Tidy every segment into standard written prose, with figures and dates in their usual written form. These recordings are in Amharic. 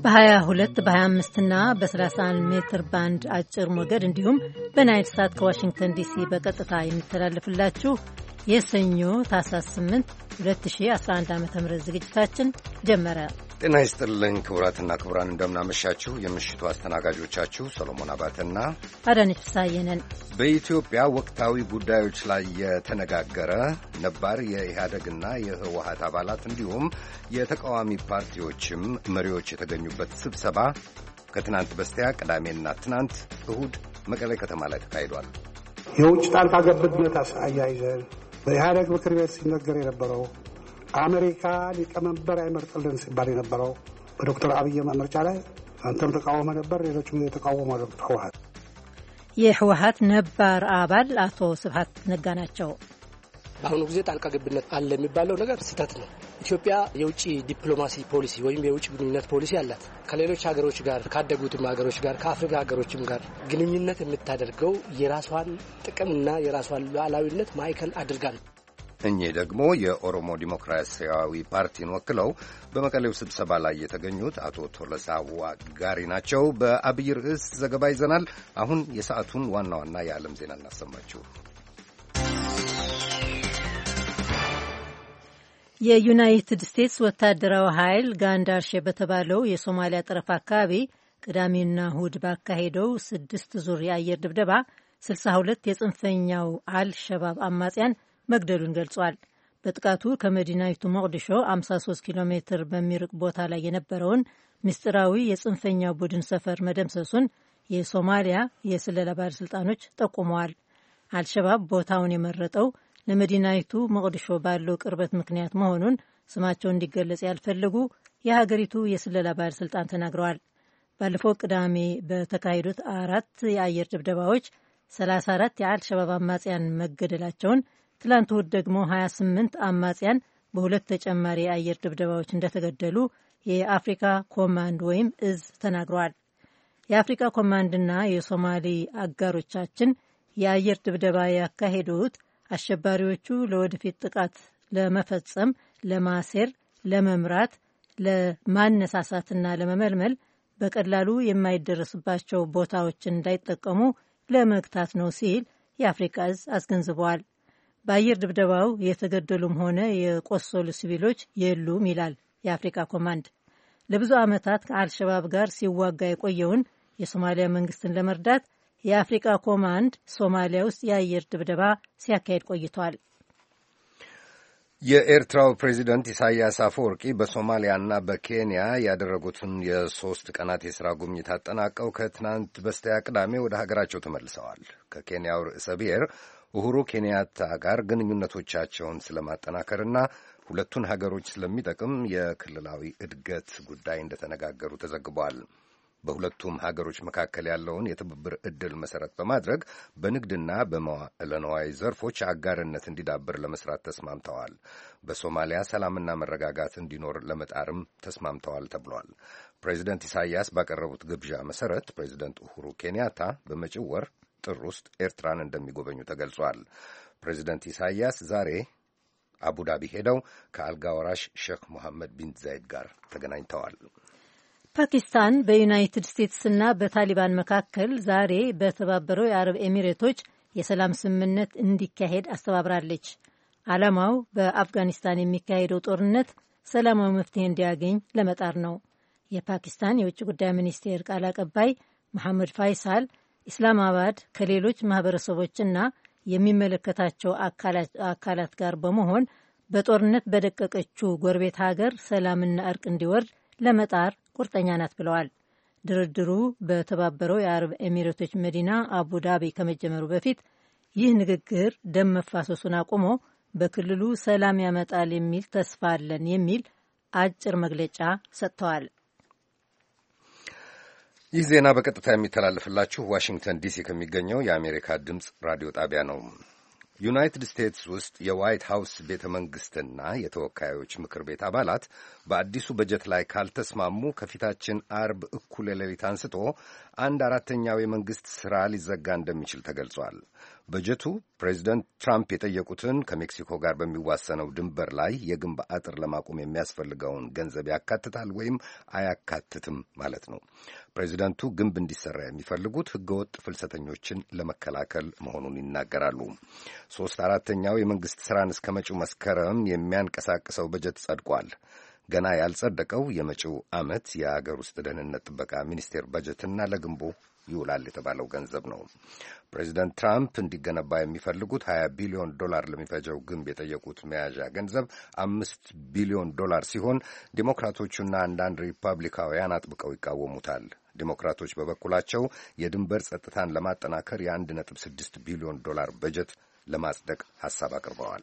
በ22 በ25 እና በ31 ሜትር ባንድ አጭር ሞገድ እንዲሁም በናይል ሳት ከዋሽንግተን ዲሲ በቀጥታ የሚተላለፍላችሁ የሰኞ ታህሳስ 8 2011 ዓ.ም ዝግጅታችን ጀመረ። ጤና ይስጥልኝ ክቡራትና ክቡራን፣ እንደምናመሻችሁ። የምሽቱ አስተናጋጆቻችሁ ሰሎሞን አባተና አዳነች ፍስሐዬ ነን። በኢትዮጵያ ወቅታዊ ጉዳዮች ላይ የተነጋገረ ነባር የኢህአደግና የህወሓት አባላት እንዲሁም የተቃዋሚ ፓርቲዎችም መሪዎች የተገኙበት ስብሰባ ከትናንት በስቲያ ቅዳሜና ትናንት እሁድ መቀሌ ከተማ ላይ ተካሂዷል። የውጭ ጣልቃ ገብነት አያይዘን በኢህአደግ ምክር ቤት ሲነገር የነበረው አሜሪካ ሊቀመንበር አይመርጥልን ሲባል የነበረው በዶክተር አብይ ምርጫ ላይ አንተም ተቃውሞ ነበር፣ ሌሎችም የተቃወሙ ህወሓት የህወሓት ነባር አባል አቶ ስብሐት ነጋ ናቸው። በአሁኑ ጊዜ ጣልቃ ገብነት አለ የሚባለው ነገር ስህተት ነው። ኢትዮጵያ የውጭ ዲፕሎማሲ ፖሊሲ ወይም የውጭ ግንኙነት ፖሊሲ አላት። ከሌሎች ሀገሮች ጋር፣ ካደጉትም ሀገሮች ጋር፣ ከአፍሪካ ሀገሮችም ጋር ግንኙነት የምታደርገው የራሷን ጥቅምና የራሷን ሉዓላዊነት ማዕከል አድርጋ ነው። እኚህ ደግሞ የኦሮሞ ዲሞክራሲያዊ ፓርቲን ወክለው በመቀሌው ስብሰባ ላይ የተገኙት አቶ ቶለሳ ዋጋሪ ናቸው። በአብይ ርዕስ ዘገባ ይዘናል። አሁን የሰዓቱን ዋና ዋና የዓለም ዜና እናሰማችሁ። የዩናይትድ ስቴትስ ወታደራዊ ኃይል ጋንዳርሼ በተባለው የሶማሊያ ጠረፍ አካባቢ ቅዳሜና እሁድ ባካሄደው 6 ዙር የአየር ድብደባ 62 የጽንፈኛው አልሸባብ አማጽያን መግደሉን ገልጿል። በጥቃቱ ከመዲናይቱ ሞቅዲሾ 53 ኪሎ ሜትር በሚርቅ ቦታ ላይ የነበረውን ምስጢራዊ የጽንፈኛው ቡድን ሰፈር መደምሰሱን የሶማሊያ የስለላ ባለሥልጣኖች ጠቁመዋል። አልሸባብ ቦታውን የመረጠው ለመዲናይቱ ሞቅዲሾ ባለው ቅርበት ምክንያት መሆኑን ስማቸው እንዲገለጽ ያልፈለጉ የሀገሪቱ የስለላ ባለሥልጣን ተናግረዋል። ባለፈው ቅዳሜ በተካሄዱት 4 የአየር ድብደባዎች 34 የአልሸባብ አማጽያን መገደላቸውን፣ ትላንት እሁድ ደግሞ 28 አማጽያን በሁለት ተጨማሪ የአየር ድብደባዎች እንደተገደሉ የአፍሪካ ኮማንድ ወይም እዝ ተናግረዋል። የአፍሪካ ኮማንድና የሶማሌ አጋሮቻችን የአየር ድብደባ ያካሄዱት አሸባሪዎቹ ለወደፊት ጥቃት ለመፈጸም፣ ለማሴር፣ ለመምራት፣ ለማነሳሳትና ለመመልመል በቀላሉ የማይደረስባቸው ቦታዎችን እንዳይጠቀሙ ለመግታት ነው ሲል የአፍሪካ እዝ አስገንዝበዋል። በአየር ድብደባው የተገደሉም ሆነ የቆሰሉ ሲቪሎች የሉም ይላል የአፍሪካ ኮማንድ። ለብዙ ዓመታት ከአልሸባብ ጋር ሲዋጋ የቆየውን የሶማሊያ መንግስትን ለመርዳት የአፍሪካ ኮማንድ ሶማሊያ ውስጥ የአየር ድብደባ ሲያካሄድ ቆይቷል። የኤርትራው ፕሬዚደንት ኢሳያስ አፈወርቂ በሶማሊያና በኬንያ ያደረጉትን የ3 ቀናት የሥራ ጉብኝት አጠናቀው ከትናንት በስቲያ ቅዳሜ ወደ ሀገራቸው ተመልሰዋል። ከኬንያው ርዕሰ ብሔር ኡሁሩ ኬንያታ ጋር ግንኙነቶቻቸውን ስለማጠናከርና ሁለቱን ሀገሮች ስለሚጠቅም የክልላዊ እድገት ጉዳይ እንደተነጋገሩ ተዘግቧል። በሁለቱም ሀገሮች መካከል ያለውን የትብብር ዕድል መሠረት በማድረግ በንግድና በመዋዕለ ንዋይ ዘርፎች አጋርነት እንዲዳብር ለመስራት ተስማምተዋል። በሶማሊያ ሰላምና መረጋጋት እንዲኖር ለመጣርም ተስማምተዋል ተብሏል። ፕሬዚደንት ኢሳያስ ባቀረቡት ግብዣ መሠረት ፕሬዚደንት ኡሁሩ ኬንያታ በመጪው ወር ጥር ውስጥ ኤርትራን እንደሚጎበኙ ተገልጿል። ፕሬዚደንት ኢሳያስ ዛሬ አቡዳቢ ሄደው ከአልጋ ወራሽ ሼክ ሙሐመድ ቢን ዛይድ ጋር ተገናኝተዋል። ፓኪስታን በዩናይትድ ስቴትስና በታሊባን መካከል ዛሬ በተባበረው የአረብ ኤሚሬቶች የሰላም ስምምነት እንዲካሄድ አስተባብራለች። ዓላማው በአፍጋኒስታን የሚካሄደው ጦርነት ሰላማዊ መፍትሄ እንዲያገኝ ለመጣር ነው። የፓኪስታን የውጭ ጉዳይ ሚኒስቴር ቃል አቀባይ መሐመድ ፋይሳል ኢስላማባድ ከሌሎች ማህበረሰቦችና የሚመለከታቸው አካላት ጋር በመሆን በጦርነት በደቀቀችው ጎረቤት ሀገር ሰላምና እርቅ እንዲወርድ ለመጣር ቁርጠኛ ናት ብለዋል። ድርድሩ በተባበረው የአረብ ኤሚሬቶች መዲና አቡዳቢ ከመጀመሩ በፊት ይህ ንግግር ደም መፋሰሱን አቁሞ በክልሉ ሰላም ያመጣል የሚል ተስፋ አለን የሚል አጭር መግለጫ ሰጥተዋል። ይህ ዜና በቀጥታ የሚተላለፍላችሁ ዋሽንግተን ዲሲ ከሚገኘው የአሜሪካ ድምፅ ራዲዮ ጣቢያ ነው። ዩናይትድ ስቴትስ ውስጥ የዋይት ሃውስ ቤተ መንግሥትና የተወካዮች ምክር ቤት አባላት በአዲሱ በጀት ላይ ካልተስማሙ ከፊታችን አርብ እኩለ ሌሊት አንስቶ 1/4ኛው የመንግሥት ሥራ ሊዘጋ እንደሚችል ተገልጿል። በጀቱ ፕሬዚደንት ትራምፕ የጠየቁትን ከሜክሲኮ ጋር በሚዋሰነው ድንበር ላይ የግንብ አጥር ለማቆም የሚያስፈልገውን ገንዘብ ያካትታል ወይም አያካትትም ማለት ነው። ፕሬዚደንቱ ግንብ እንዲሠራ የሚፈልጉት ሕገወጥ ፍልሰተኞችን ለመከላከል መሆኑን ይናገራሉ። 3/4ኛው የመንግሥት ሥራን እስከ መጪው መስከረም የሚያንቀሳቅሰው በጀት ጸድቋል። ገና ያልጸደቀው የመጪው ዓመት የአገር ውስጥ ደህንነት ጥበቃ ሚኒስቴር በጀትና ለግንቡ ይውላል የተባለው ገንዘብ ነው። ፕሬዚደንት ትራምፕ እንዲገነባ የሚፈልጉት $20 ቢሊዮን ለሚፈጀው ግንብ የጠየቁት መያዣ ገንዘብ $5 ቢሊዮን ሲሆን ዴሞክራቶቹና አንዳንድ ሪፐብሊካውያን አጥብቀው ይቃወሙታል። ዴሞክራቶች በበኩላቸው የድንበር ጸጥታን ለማጠናከር $1.6 ቢሊዮን በጀት ለማጽደቅ ሐሳብ አቅርበዋል።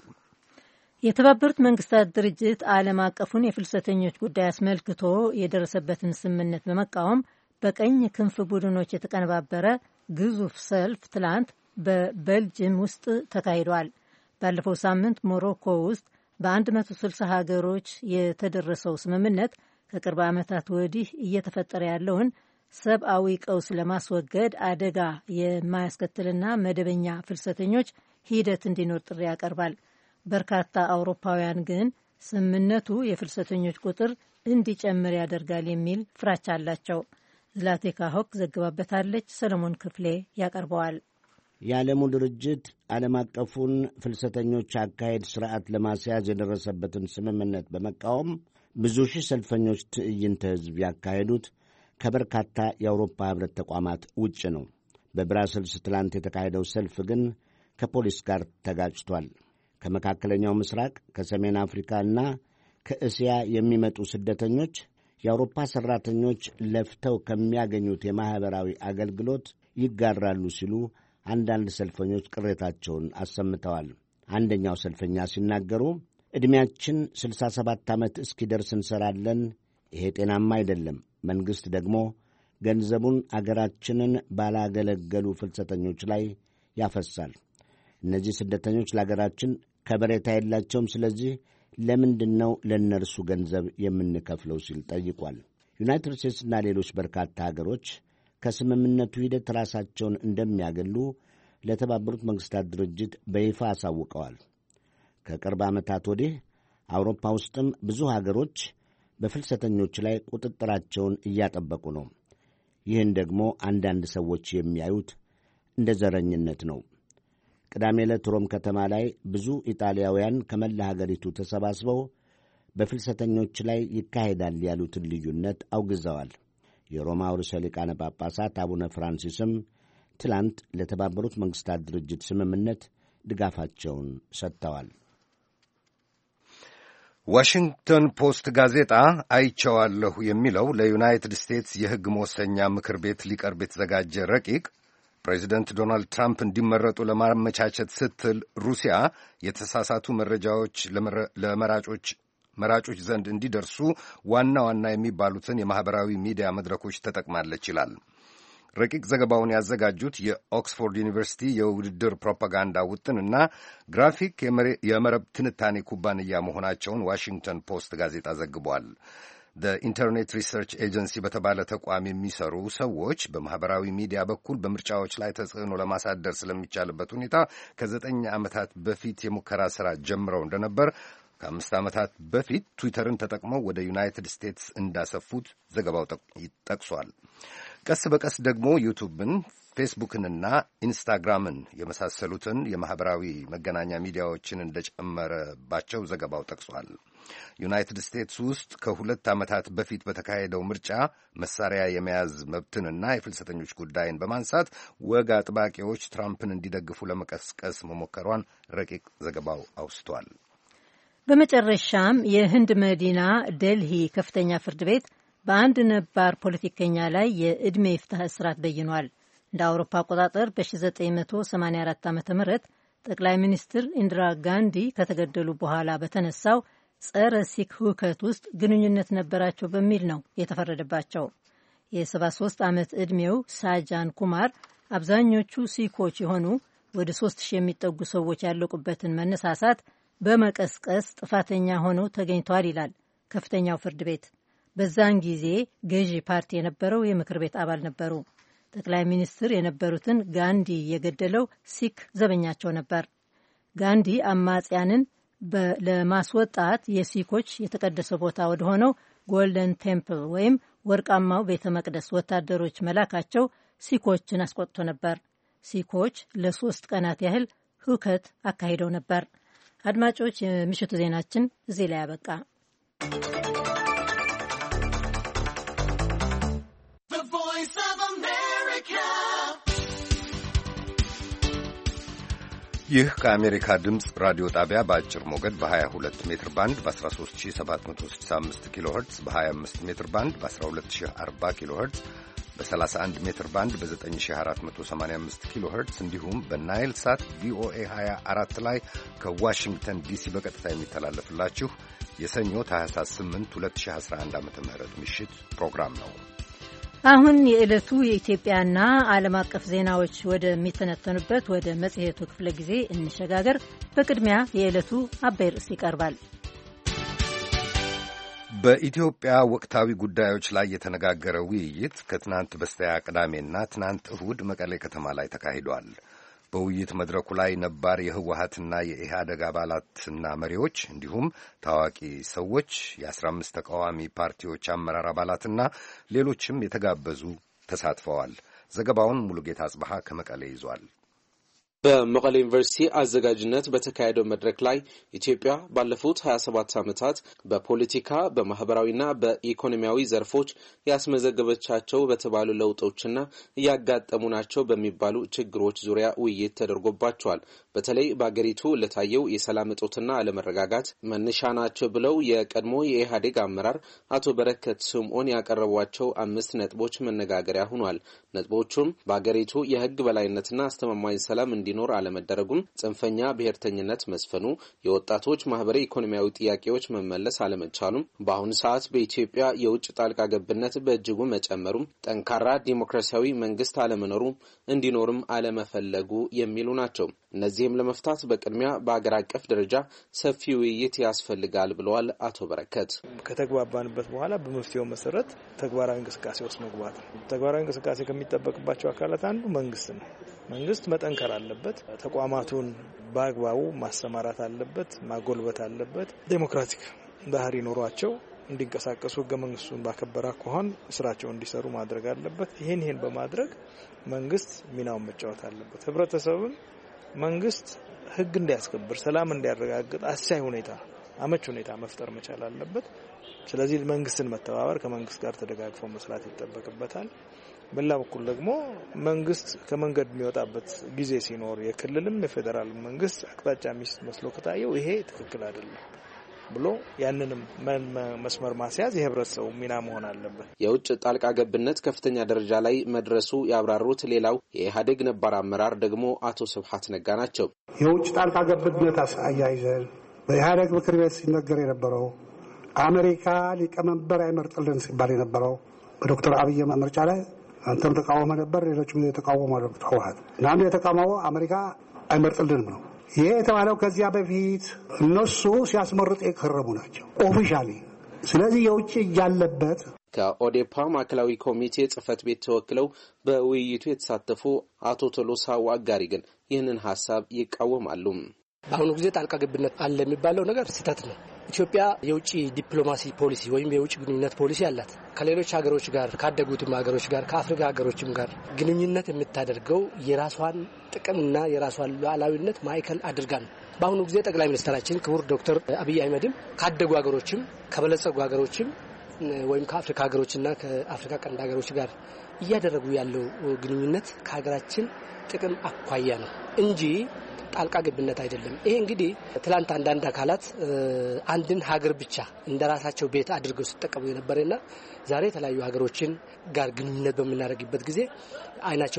የተባበሩት መንግስታት ድርጅት ዓለም አቀፉን የፍልሰተኞች ጉዳይ አስመልክቶ የደረሰበትን ስምምነት በመቃወም በቀኝ ክንፍ ቡድኖች የተቀነባበረ ግዙፍ ሰልፍ ትላንት በቤልጅየም ውስጥ ተካሂዷል። ባለፈው ሳምንት ሞሮኮ ውስጥ በ160 ሀገሮች የተደረሰው ስምምነት ከቅርብ ዓመታት ወዲህ እየተፈጠረ ያለውን ሰብአዊ ቀውስ ለማስወገድ አደጋ የማያስከትልና መደበኛ ፍልሰተኞች ሂደት እንዲኖር ጥሪ ያቀርባል። በርካታ አውሮፓውያን ግን ስምምነቱ የፍልሰተኞች ቁጥር እንዲጨምር ያደርጋል የሚል ፍራቻ አላቸው። ዝላቴካ ሆክ ዘግባበታለች። ሰለሞን ክፍሌ ያቀርበዋል። የዓለሙ ድርጅት ዓለም አቀፉን ፍልሰተኞች አካሄድ ሥርዓት ለማስያዝ የደረሰበትን ስምምነት በመቃወም ብዙ ሺህ ሰልፈኞች ትዕይንተ ሕዝብ ያካሄዱት ከበርካታ የአውሮፓ ኅብረት ተቋማት ውጭ ነው። በብራስልስ ትላንት የተካሄደው ሰልፍ ግን ከፖሊስ ጋር ተጋጭቷል። ከመካከለኛው ምስራቅ፣ ከሰሜን አፍሪካና ከእስያ የሚመጡ ስደተኞች የአውሮፓ ሠራተኞች ለፍተው ከሚያገኙት የማኅበራዊ አገልግሎት ይጋራሉ ሲሉ አንዳንድ ሰልፈኞች ቅሬታቸውን አሰምተዋል። አንደኛው ሰልፈኛ ሲናገሩ ዕድሜያችን 67 ዓመት እስኪደርስ እንሠራለን። ይሄ ጤናማ አይደለም። መንግሥት ደግሞ ገንዘቡን አገራችንን ባላገለገሉ ፍልሰተኞች ላይ ያፈሳል። እነዚህ ስደተኞች ለአገራችን ከበሬታ የላቸውም። ስለዚህ ለምንድን ነው ለእነርሱ ገንዘብ የምንከፍለው ሲል ጠይቋል። ዩናይትድ ስቴትስና ሌሎች በርካታ አገሮች ከስምምነቱ ሂደት ራሳቸውን እንደሚያገሉ ለተባበሩት መንግሥታት ድርጅት በይፋ አሳውቀዋል። ከቅርብ ዓመታት ወዲህ አውሮፓ ውስጥም ብዙ አገሮች በፍልሰተኞች ላይ ቁጥጥራቸውን እያጠበቁ ነው። ይህን ደግሞ አንዳንድ ሰዎች የሚያዩት እንደ ዘረኝነት ነው። ቅዳሜ ዕለት ሮም ከተማ ላይ ብዙ ኢጣሊያውያን ከመላ ሀገሪቱ ተሰባስበው በፍልሰተኞች ላይ ይካሄዳል ያሉትን ልዩነት አውግዘዋል። የሮማ ርዕሰ ሊቃነ ጳጳሳት አቡነ ፍራንሲስም ትላንት ለተባበሩት መንግሥታት ድርጅት ስምምነት ድጋፋቸውን ሰጥተዋል። ዋሽንግተን ፖስት ጋዜጣ አይቼዋለሁ የሚለው ለዩናይትድ ስቴትስ የሕግ መወሰኛ ምክር ቤት ሊቀርብ የተዘጋጀ ረቂቅ ፕሬዚደንት ዶናልድ ትራምፕ እንዲመረጡ ለማመቻቸት ስትል ሩሲያ የተሳሳቱ መረጃዎች መራጮች ዘንድ እንዲደርሱ ዋና ዋና የሚባሉትን የማኅበራዊ ሚዲያ መድረኮች ተጠቅማለች ይላል። ረቂቅ ዘገባውን ያዘጋጁት የኦክስፎርድ ዩኒቨርሲቲ የውድድር ፕሮፓጋንዳ ውጥንና ግራፊክ የመረብ ትንታኔ ኩባንያ መሆናቸውን ዋሽንግተን ፖስት ጋዜጣ ዘግቧል። ኢንተርኔት ሪሰርች ኤጀንሲ በተባለ ተቋም የሚሰሩ ሰዎች በማኅበራዊ ሚዲያ በኩል በምርጫዎች ላይ ተጽዕኖ ለማሳደር ስለሚቻልበት ሁኔታ ከ9 ዓመታት በፊት የሙከራ ሥራ ጀምረው እንደነበር፣ ከ5 ዓመታት በፊት ትዊተርን ተጠቅመው ወደ ዩናይትድ ስቴትስ እንዳሰፉት ዘገባው ጠቅሷል። ቀስ በቀስ ደግሞ ዩቱብን፣ ፌስቡክንና ኢንስታግራምን የመሳሰሉትን የማኅበራዊ መገናኛ ሚዲያዎችን እንደጨመረባቸው ዘገባው ጠቅሷል። ዩናይትድ ስቴትስ ውስጥ ከ2 ዓመታት በፊት በተካሄደው ምርጫ መሳሪያ የመያዝ መብትንና የፍልሰተኞች ጉዳይን በማንሳት ወግ አጥባቂዎች ትራምፕን እንዲደግፉ ለመቀስቀስ መሞከሯን ረቂቅ ዘገባው አውስቷል። በመጨረሻም የህንድ መዲና ዴልሂ ከፍተኛ ፍርድ ቤት በአንድ ነባር ፖለቲከኛ ላይ የዕድሜ ይፍታህ እስራት በይኗል። እንደ አውሮፓ አቆጣጠር በ1984 ዓ ም ጠቅላይ ሚኒስትር ኢንዲራ ጋንዲ ከተገደሉ በኋላ በተነሳው ጸረ ሲክ ሁከት ውስጥ ግንኙነት ነበራቸው በሚል ነው የተፈረደባቸው። የ73 ዓመት ዕድሜው ሳጃን ኩማር አብዛኞቹ ሲኮች የሆኑ ወደ 3000 የሚጠጉ ሰዎች ያለቁበትን መነሳሳት በመቀስቀስ ጥፋተኛ ሆነው ተገኝተዋል ይላል ከፍተኛው ፍርድ ቤት። በዛን ጊዜ ገዢ ፓርቲ የነበረው የምክር ቤት አባል ነበሩ። ጠቅላይ ሚኒስትር የነበሩትን ጋንዲ የገደለው ሲክ ዘበኛቸው ነበር። ጋንዲ አማጽያንን ለማስወጣት የሲኮች የተቀደሰ ቦታ ወደ ሆነው ጎልደን ቴምፕል ወይም ወርቃማው ቤተ መቅደስ ወታደሮች መላካቸው ሲኮችን አስቆጥቶ ነበር። ሲኮች ለ3 ቀናት ያህል ሁከት አካሂደው ነበር። አድማጮች፣ የምሽቱ ዜናችን እዚህ ላይ ያበቃ። ይህ ከአሜሪካ ድምፅ ራዲዮ ጣቢያ በአጭር ሞገድ በ22 ሜትር ባንድ በ13765 ኪሎ ኸርትዝ በ25 ሜትር ባንድ በ1240 ኪሎ ኸርትዝ በ31 ሜትር ባንድ በ9485 ኪሎ ኸርትዝ እንዲሁም በናይል ሳት ቪኦኤ 24 ላይ ከዋሽንግተን ዲሲ በቀጥታ የሚተላለፍላችሁ የሰኞ ታህሳስ 8 2011 ዓ.ም ምሽት ፕሮግራም ነው። አሁን የዕለቱ የኢትዮጵያና ዓለም አቀፍ ዜናዎች ወደሚተነተኑበት ወደ መጽሔቱ ክፍለ ጊዜ እንሸጋገር። በቅድሚያ የዕለቱ አበይ ርዕስ ይቀርባል። በኢትዮጵያ ወቅታዊ ጉዳዮች ላይ የተነጋገረ ውይይት ከትናንት በስቲያ ቅዳሜና ትናንት እሁድ መቀሌ ከተማ ላይ ተካሂዷል። በውይይት መድረኩ ላይ ነባር የህወሓትና የኢህአደግ አባላትና መሪዎች እንዲሁም ታዋቂ ሰዎች፣ የ15 ተቃዋሚ ፓርቲዎች አመራር አባላትና ሌሎችም የተጋበዙ ተሳትፈዋል። ዘገባውን ሙሉጌታ አጽብሃ ከመቀሌ ይዟል። በመቀሌ ዩኒቨርሲቲ አዘጋጅነት በተካሄደው መድረክ ላይ ኢትዮጵያ ባለፉት 27 ዓመታት በፖለቲካ በማህበራዊና በኢኮኖሚያዊ ዘርፎች ያስመዘገበቻቸው በተባሉ ለውጦችና እያጋጠሙ ናቸው በሚባሉ ችግሮች ዙሪያ ውይይት ተደርጎባቸዋል። በተለይ በአገሪቱ ለታየው የሰላም እጦትና አለመረጋጋት መነሻ ናቸው ብለው የቀድሞ የኢህአዴግ አመራር አቶ በረከት ስምዖን ያቀረቧቸው 5 ነጥቦች መነጋገሪያ ሆኗል። ነጥቦቹም በአገሪቱ የህግ በላይነትና አስተማማኝ ሰላም እንዲኖር አለመደረጉም፣ ጽንፈኛ ብሔርተኝነት መስፈኑ፣ የወጣቶች ማህበራዊ ኢኮኖሚያዊ ጥያቄዎች መመለስ አለመቻሉም፣ በአሁኑ ሰዓት በኢትዮጵያ የውጭ ጣልቃ ገብነት በእጅጉ መጨመሩም፣ ጠንካራ ዲሞክራሲያዊ መንግስት አለመኖሩ እንዲኖርም አለመፈለጉ የሚሉ ናቸው። እነዚህም ለመፍታት በቅድሚያ በአገር አቀፍ ደረጃ ሰፊ ውይይት ያስፈልጋል ብለዋል አቶ በረከት። ከተግባባንበት በኋላ በመፍትሄው መሰረት ተግባራዊ እንቅስቃሴ ውስጥ መግባት ነው። ተግባራዊ እንቅስቃሴ ከሚጠበቅባቸው አካላት አንዱ መንግስት ነው። መንግስት መጠንከር አለበት። ተቋማቱን በአግባቡ ማሰማራት አለበት፣ ማጎልበት አለበት። ዴሞክራቲክ ባህሪ ኖሯቸው እንዲንቀሳቀሱ ህገ መንግስቱን ባከበረ አኳኋን ስራቸውን እንዲሰሩ ማድረግ አለበት። ይህን በማድረግ መንግስት ሚናውን መጫወት አለበት። ህብረተሰቡን መንግስት ህግ እንዲያስከብር፣ ሰላም እንዲያረጋግጥ አስቻይ ሁኔታ፣ አመች ሁኔታ መፍጠር መቻል አለበት። ስለዚህ መንግስትን መተባበር፣ ከመንግስት ጋር ተደጋግፎ መስራት ይጠበቅበታል። በሌላ በኩል ደግሞ መንግስት ከመንገድ የሚወጣበት ጊዜ ሲኖር የክልልም የፌዴራል መንግስት አቅጣጫ ሚስት መስሎ ከታየው ይሄ ትክክል አይደለም ብሎ ያንንም መስመር ማስያዝ የህብረተሰቡ ሚና መሆን አለበት። የውጭ ጣልቃ ገብነት ከፍተኛ ደረጃ ላይ መድረሱ ያብራሩት ሌላው የኢህአዴግ ነባር አመራር ደግሞ አቶ ስብሐት ነጋ ናቸው። የውጭ ጣልቃ ገብነት አያይዘን በኢህአዴግ ምክር ቤት ሲነገር የነበረው አሜሪካ ሊቀመንበር አይመርጥልን ሲባል የነበረው በዶክተር አብይ ምርጫ ላይ አንተም ተቃውሞ ነበር፣ ሌሎችም የተቃወሙ ተዋሃት እና አንዱ የተቃወመው አሜሪካ አይመርጥልንም ነው። ይሄ የተባለው ከዚያ በፊት እነሱ ሲያስመርጡ የከረሙ ናቸው ኦፊሻሊ። ስለዚህ የውጭ ያለበት ከኦዴፓ ማዕከላዊ ኮሚቴ ጽህፈት ቤት ተወክለው በውይይቱ የተሳተፉ አቶ ቶሎሳ ዋጋሪ ግን ይህንን ሐሳብ ይቃወማሉ። በአሁኑ ጊዜ ጣልቃ ገብነት አለ የሚባለው ነገር ስህተት ነው። ኢትዮጵያ የውጭ ዲፕሎማሲ ፖሊሲ ወይም የውጭ ግንኙነት ፖሊሲ አላት። ከሌሎች ሀገሮች ጋር ካደጉትም ሀገሮች ጋር ከአፍሪካ ሀገሮችም ጋር ግንኙነት የምታደርገው የራሷን ጥቅምና የራሷን ሉዓላዊነት ማዕከል አድርጋ ነው። በአሁኑ ጊዜ ጠቅላይ ሚኒስትራችን ክቡር ዶክተር አብይ አህመድም ካደጉ ሀገሮችም ከበለጸጉ ሀገሮችም ወይም ከአፍሪካ ሀገሮችና ከአፍሪካ ቀንድ ሀገሮች ጋር እያደረጉ ያለው ግንኙነት ከሀገራችን ጥቅም አኳያ ነው እንጂ ጣልቃ ገብነት አይደለም። ይሄ እንግዲህ ትላንት አንዳንድ አካላት አንድን ሀገር ብቻ እንደራሳቸው ቤት አድርገው ሲጠቀሙ የነበረና ዛሬ የተለያዩ ሀገሮችን ጋር ግንኙነት በምናደርግበት ጊዜ አይናቸው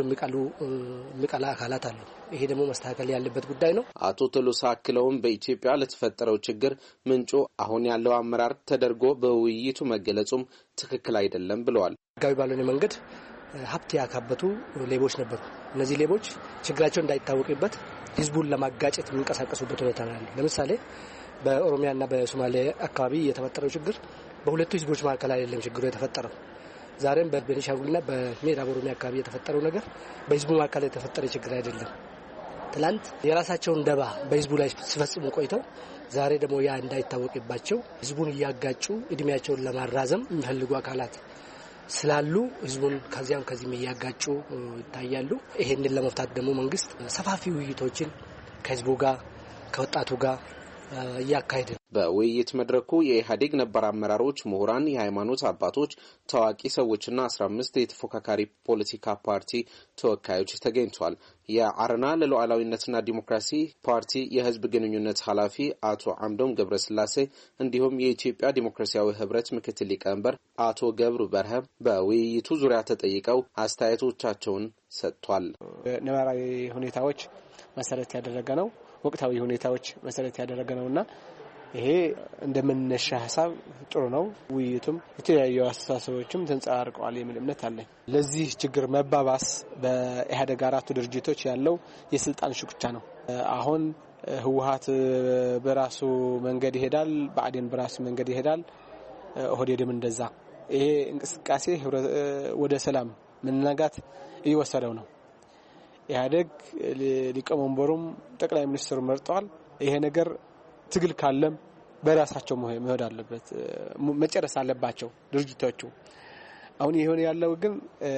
የሚቀላ አካላት አሉ። ይሄ ደግሞ መስተካከል ያለበት ጉዳይ ነው። አቶ ቶሎሳ አክለውም በኢትዮጵያ ለተፈጠረው ችግር ምንጩ አሁን ያለው አመራር ተደርጎ በውይይቱ መገለጹም ትክክል አይደለም ብለዋል። ህጋዊ ባልሆነ መንገድ ሀብት ያካበቱ ሌቦች ነበሩ። እነዚህ ሌቦች ችግራቸው እንዳይታወቅበት ህዝቡን ለማጋጨት የሚንቀሳቀሱበት ሁኔታ ነው ያለው። ለምሳሌ በኦሮሚያና በሶማሌ አካባቢ የተፈጠረው ችግር በሁለቱ ህዝቦች መካከል አይደለም ችግሩ የተፈጠረው። ዛሬም በቤኒሻንጉልና በምዕራብ ኦሮሚያ አካባቢ የተፈጠረው ነገር በህዝቡ መካከል የተፈጠረ ችግር አይደለም። ትላንት የራሳቸውን ደባ በህዝቡ ላይ ሲፈጽሙ ቆይተው ዛሬ ደግሞ ያ እንዳይታወቅባቸው ህዝቡን እያጋጩ እድሜያቸውን ለማራዘም የሚፈልጉ አካላት ስላሉ ህዝቡን ከዚያም ከዚህም እያጋጩ ይታያሉ። ይሄንን ለመፍታት ደግሞ መንግስት ሰፋፊ ውይይቶችን ከህዝቡ ጋር ከወጣቱ ጋር እያካሄደ ነው። በውይይት መድረኩ የኢህአዴግ ነባር አመራሮች፣ ምሁራን፣ የሃይማኖት አባቶች፣ ታዋቂ ሰዎችና 15 የተፎካካሪ ፖለቲካ ፓርቲ ተወካዮች ተገኝተዋል። የአረና ለሉዓላዊነትና ዲሞክራሲ ፓርቲ የህዝብ ግንኙነት ኃላፊ አቶ አምዶም ገብረስላሴ እንዲሁም የኢትዮጵያ ዲሞክራሲያዊ ህብረት ምክትል ሊቀመንበር አቶ ገብሩ በርሀ በውይይቱ ዙሪያ ተጠይቀው አስተያየቶቻቸውን ሰጥቷል። ነባራዊ ሁኔታዎች መሰረት ያደረገ ነው። ወቅታዊ ሁኔታዎች መሰረት ያደረገ ነውና ይሄ እንደመነሻ ሐሳብ ጥሩ ነው። ውይይቱም የተለያዩ አስተሳሰቦችም ተንጸባርቀዋል የሚል እምነት አለኝ። ለዚህ ችግር መባባስ በኢህአዴግ አራቱ ድርጅቶች ያለው የስልጣን ሽኩቻ ነው። አሁን ህወሓት በራሱ መንገድ ይሄዳል፣ ብአዴን በራሱ መንገድ ይሄዳል፣ ኦህዴድም እንደዛ። ይሄ እንቅስቃሴ ወደ ሰላም መናጋት እየወሰደው ነው። ኢህአዴግ ሊቀመንበሩም ጠቅላይ ሚኒስትሩ መርጠዋል። ይሄ ነገር ትግል ካለም በራሳቸው መሄድ አለበት፣ መጨረስ አለባቸው ድርጅቶቹ። አሁን ይሄን ያለው ግን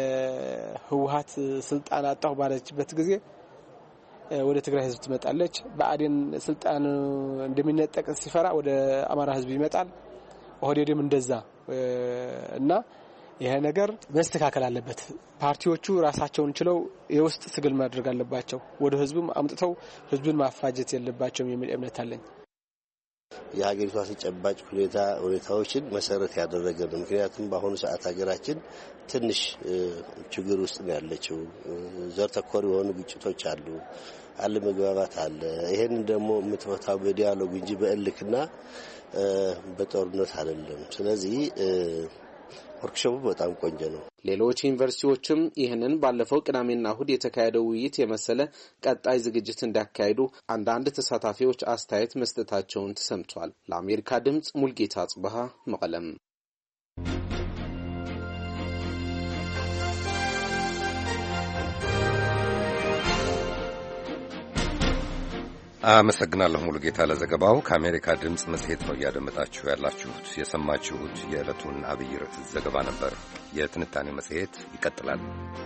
ህወሓት ስልጣን አጣሁ ባለችበት ጊዜ ወደ ትግራይ ህዝብ ትመጣለች። ብአዴን ስልጣን እንደሚነጠቅ ሲፈራ ወደ አማራ ህዝብ ይመጣል። ኦህዴድም እንደዛ እና ይሄ ነገር መስተካከል አለበት። ፓርቲዎቹ ራሳቸውን ችለው የውስጥ ትግል ማድረግ አለባቸው። ወደ ህዝቡም አምጥተው ህዝቡን ማፋጀት የለባቸውም የሚል እምነት አለኝ። የሀገሪቷ ተጨባጭ ሁኔታዎችን መሰረት ያደረገ ነው። ምክንያቱም በአሁኑ ሰዓት ሀገራችን ትንሽ ችግር ውስጥ ነው ያለችው። ዘር ተኮር የሆኑ ግጭቶች አሉ፣ አለመግባባት አለ። ይሄንን ደግሞ የምትፈታው በዲያሎግ እንጂ በእልክና በጦርነት አይደለም። ስለዚህ ወርክሾፑ በጣም ቆንጆ ነው። ሌሎች ዩኒቨርሲቲዎችም ይህንን ባለፈው ቅዳሜና እሁድ የተካሄደው ውይይት የመሰለ ቀጣይ ዝግጅት እንዲያካሂዱ አንዳንድ ተሳታፊዎች አስተያየት መስጠታቸውን ተሰምቷል። ለአሜሪካ ድምጽ ሙልጌታ ጽብሃ መቀለም። አመሰግናለሁ ሙሉጌታ ለዘገባው። ከአሜሪካ ድምፅ መጽሔት ነው እያደመጣችሁ ያላችሁት። የሰማችሁት የዕለቱን አብይ ርዕስ ዘገባ ነበር። የትንታኔ መጽሔት ይቀጥላል።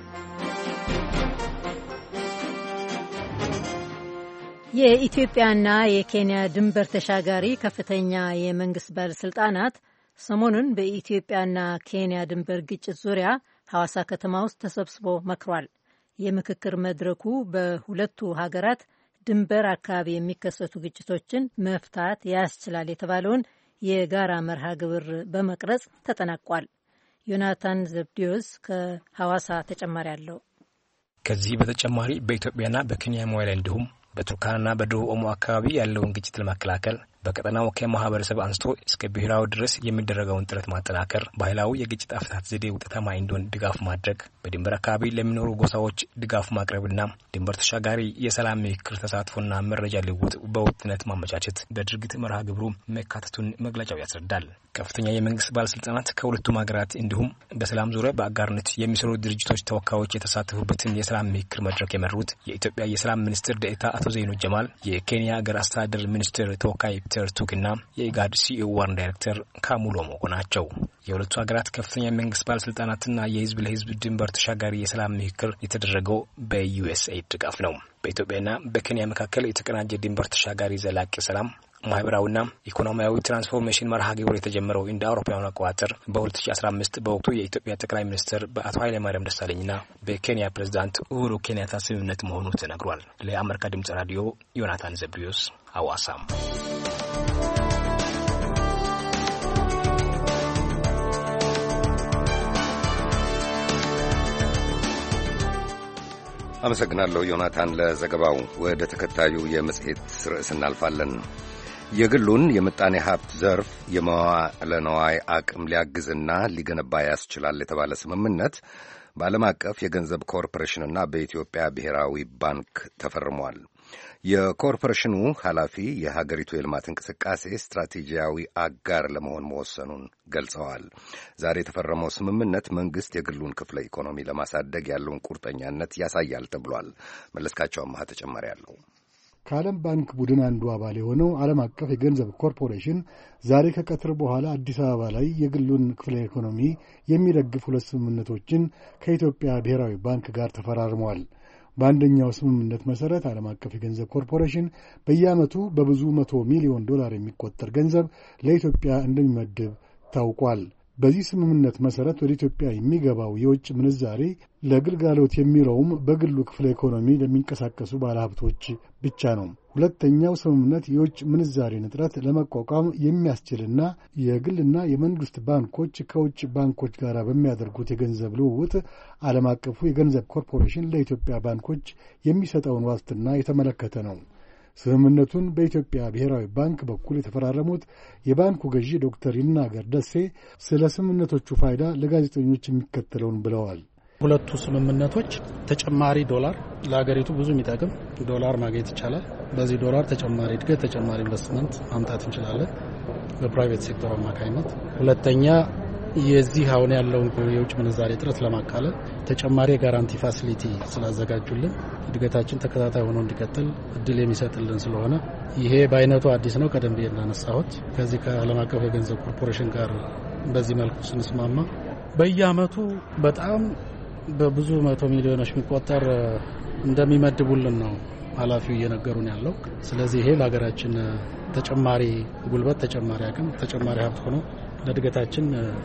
የኢትዮጵያና የኬንያ ድንበር ተሻጋሪ ከፍተኛ የመንግስት ባለስልጣናት ሰሞኑን በኢትዮጵያና ኬንያ ድንበር ግጭት ዙሪያ ሐዋሳ ከተማ ውስጥ ተሰብስቦ መክሯል። የምክክር መድረኩ በሁለቱ ሀገራት ድንበር አካባቢ የሚከሰቱ ግጭቶችን መፍታት ያስችላል የተባለውን የጋራ መርሃ ግብር በመቅረጽ ተጠናቋል። ዮናታን ዘብዲዮስ ከሐዋሳ ተጨማሪ አለው። ከዚህ በተጨማሪ በኢትዮጵያና በኬንያ ሞያሌ እንዲሁም በቱርካናና በደቡብ ኦሞ አካባቢ ያለውን ግጭት ለመከላከል በቀጠናው ከማህበረሰብ አንስቶ እስከ ብሔራዊ ድረስ የሚደረገውን ጥረት ማጠናከር፣ ባህላዊ የግጭት አፈታት ዘዴ ውጤታማ እንዲሆን ድጋፍ ማድረግ፣ በድንበር አካባቢ ለሚኖሩ ጎሳዎች ድጋፍ ማቅረብና ድንበር ተሻጋሪ የሰላም ምክክር ተሳትፎና መረጃ ልውውጥ በወጥነት ማመቻቸት በድርጊት መርሃ ግብሩ መካተቱን መግለጫው ያስረዳል። ከፍተኛ የመንግስት ባለስልጣናት ከሁለቱም ሀገራት እንዲሁም በሰላም ዙሪያ በአጋርነት የሚሰሩ ድርጅቶች ተወካዮች የተሳተፉበትን የሰላም ምክክር መድረክ የመሩት የኢትዮጵያ የሰላም ሚኒስትር ዴኤታ አቶ ዘይኑ ጀማል፣ የኬንያ ሀገር አስተዳደር ሚኒስትር ተወካይ ፒተር ቱክና የኢጋድ ሲኢኦ ዋና ዳይሬክተር ካሙሎ ሞጎ ናቸው። የሁለቱ ሀገራት ከፍተኛ የመንግስት ባለስልጣናትና የህዝብ ለህዝብ ድንበር ተሻጋሪ የሰላም ምክክር የተደረገው በዩኤስኤይድ ድጋፍ ነው። በኢትዮጵያና በኬንያ መካከል የተቀናጀ ድንበር ተሻጋሪ ዘላቂ ሰላም ማህበራዊና ኢኮኖሚያዊ ትራንስፎርሜሽን መርሃ ግብር የተጀመረው እንደ አውሮፓውያን አቆጣጠር በ2015 በወቅቱ የኢትዮጵያ ጠቅላይ ሚኒስትር በአቶ ኃይለማርያም ደሳለኝና በኬንያ ፕሬዝዳንት ኡሁሩ ኬንያታ ስምምነት መሆኑ ተነግሯል። ለአሜሪካ ድምጽ ራዲዮ ዮናታን ዘብሪዮስ ሐዋሳም። አመሰግናለሁ ዮናታን ለዘገባው። ወደ ተከታዩ የመጽሔት ርዕስ እናልፋለን። የግሉን የምጣኔ ሀብት ዘርፍ የመዋዕለ ነዋይ አቅም ሊያግዝና ሊገነባ ያስችላል የተባለ ስምምነት በዓለም አቀፍ የገንዘብ ኮርፖሬሽንና በኢትዮጵያ ብሔራዊ ባንክ ተፈርሟል። የኮርፖሬሽኑ ኃላፊ የሀገሪቱ የልማት እንቅስቃሴ ስትራቴጂያዊ አጋር ለመሆን መወሰኑን ገልጸዋል። ዛሬ የተፈረመው ስምምነት መንግሥት የግሉን ክፍለ ኢኮኖሚ ለማሳደግ ያለውን ቁርጠኛነት ያሳያል ተብሏል። መለስካቸው አማሃ ተጨማሪ አለው። ከዓለም ባንክ ቡድን አንዱ አባል የሆነው ዓለም አቀፍ የገንዘብ ኮርፖሬሽን ዛሬ ከቀትር በኋላ አዲስ አበባ ላይ የግሉን ክፍለ ኢኮኖሚ የሚደግፍ ሁለት ስምምነቶችን ከኢትዮጵያ ብሔራዊ ባንክ ጋር ተፈራርመዋል። በአንደኛው ስምምነት መሠረት ዓለም አቀፍ የገንዘብ ኮርፖሬሽን በየዓመቱ በብዙ $100 ሚሊዮን የሚቆጠር ገንዘብ ለኢትዮጵያ እንደሚመድብ ታውቋል። በዚህ ስምምነት መሠረት ወደ ኢትዮጵያ የሚገባው የውጭ ምንዛሬ ለግልጋሎት የሚውለውም በግሉ ክፍለ ኢኮኖሚ ለሚንቀሳቀሱ ባለሀብቶች ብቻ ነው። ሁለተኛው ስምምነት የውጭ ምንዛሬን እጥረት ለመቋቋም የሚያስችልና የግልና የመንግሥት ባንኮች ከውጭ ባንኮች ጋር በሚያደርጉት የገንዘብ ልውውጥ ዓለም አቀፉ የገንዘብ ኮርፖሬሽን ለኢትዮጵያ ባንኮች የሚሰጠውን ዋስትና የተመለከተ ነው። ስምምነቱን በኢትዮጵያ ብሔራዊ ባንክ በኩል የተፈራረሙት የባንኩ ገዢ ዶክተር ይናገር ደሴ ስለ ስምምነቶቹ ፋይዳ ለጋዜጠኞች የሚከተለውን ብለዋል። ሁለቱ ስምምነቶች ተጨማሪ ዶላር ለሀገሪቱ ብዙ የሚጠቅም ዶላር ማግኘት ይቻላል። በዚህ ዶላር ተጨማሪ እድገት፣ ተጨማሪ ኢንቨስትመንት ማምጣት እንችላለን በፕራይቬት ሴክተር አማካኝነት። ሁለተኛ የዚህ አሁን ያለውን የውጭ ምንዛሬ እጥረት ለማቃለል ተጨማሪ የጋራንቲ ፋሲሊቲ ስላዘጋጁልን እድገታችን ተከታታይ ሆኖ እንዲቀጥል እድል የሚሰጥልን ስለሆነ ይሄ በአይነቱ አዲስ ነው። ቀደም ብዬ እንዳነሳሁት ከዚህ ከዓለም አቀፍ የገንዘብ ኮርፖሬሽን ጋር በዚህ መልኩ ስንስማማ በየዓመቱ በጣም በብዙ $100 ሚሊዮን የሚቆጠር እንደሚመድቡልን ነው ኃላፊው እየነገሩን ያለው። ስለዚህ ይሄ ለሀገራችን ተጨማሪ ጉልበት፣ ተጨማሪ አቅም፣ ተጨማሪ ሀብት ሆኖ ለእድገታችን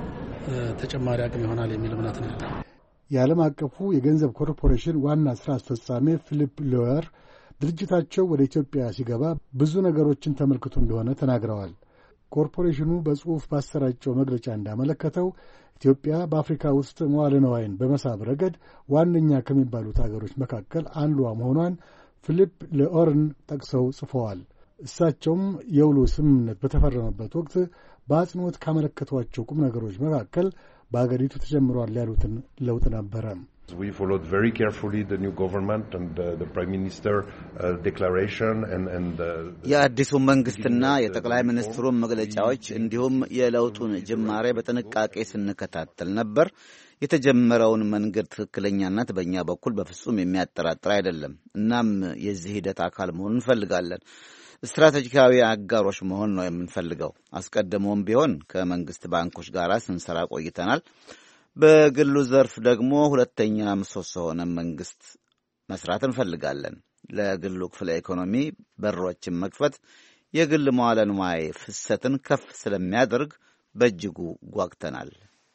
ተጨማሪ አቅም ይሆናል የሚል እምነት ነው። የዓለም አቀፉ የገንዘብ ኮርፖሬሽን ዋና ሥራ አስፈጻሚ ፊሊፕ ሎየር ድርጅታቸው ወደ ኢትዮጵያ ሲገባ ብዙ ነገሮችን ተመልክቶ እንደሆነ ተናግረዋል። ኮርፖሬሽኑ በጽሑፍ ባሰራጨው መግለጫ እንዳመለከተው ኢትዮጵያ በአፍሪካ ውስጥ መዋዕለ ንዋይን በመሳብ ረገድ ዋነኛ ከሚባሉት አገሮች መካከል አንዷ መሆኗን ፊሊፕ ሎየርን ጠቅሰው ጽፈዋል። እሳቸውም የውሉ ስምምነት በተፈረመበት ወቅት በአጽንኦት ካመለከቷቸው ቁም ነገሮች መካከል በአገሪቱ ተጀምሯል ያሉትን ለውጥ ነበረ። We followed very carefully the new government and the Prime Minister declaration and የአዲሱ መንግስትና የጠቅላይ ሚኒስትሩን መግለጫዎች እንዲሁም የለውጡን ጅማሬ በጥንቃቄ ስንከታተል ነበር። የተጀመረውን መንገድ ትክክለኛነት በእኛ በኩል በፍጹም የሚያጠራጥር አይደለም። እናም የዚህ ሂደት አካል መሆን እንፈልጋለን። ስትራቴጂካዊ አጋሮች መሆን ነው የምንፈልገው። አስቀድሞም ቢሆን ከመንግስት ባንኮች ጋር ስንሰራ ቆይተናል። በግሉ ዘርፍ ደግሞ ሁለተኛ ምሰሶ ሆነ መንግስት መስራት እንፈልጋለን። ለግሉ ክፍለ ኢኮኖሚ በሮችን መክፈት የግል መዋዕለ ንዋይ ፍሰትን ከፍ ስለሚያደርግ በእጅጉ ጓግተናል።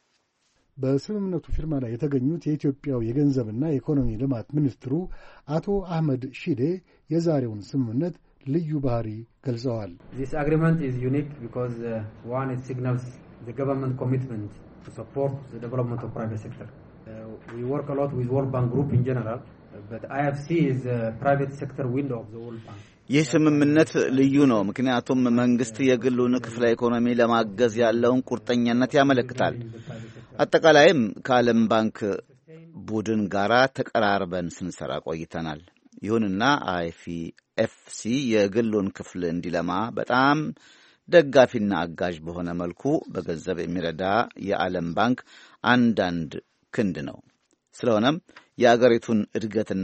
በስምምነቱ ፊርማ ላይ የተገኙት የኢትዮጵያው የገንዘብና የኢኮኖሚ ልማት ሚኒስትሩ አቶ አህመድ ሺዴ የዛሬውን ስምምነት ልዩ ባህሪ ገልጸዋል። This agreement is unique because one it signals the government commitment to support the development of private sector. We work a lot with World Bank Group in general, but IFC is the private sector window of the World Bank. ይህ ስምምነት ልዩ ነው ምክንያቱም መንግስት የግሉን ክፍለ ኢኮኖሚ ለማገዝ ያለውን ቁርጠኛነት ያመለክታል። አጠቃላይም ከዓለም ባንክ ቡድን ጋር ተቀራርበን ስንሰራ ቆይተናል። ይሁንና አይኤፍሲ የግሉን ክፍል እንዲለማ በጣም ደጋፊና አጋዥ በሆነ መልኩ በገንዘብ የሚረዳ የዓለም ባንክ አንዳንድ ክንድ ነው። ስለሆነም የአገሪቱን እድገትና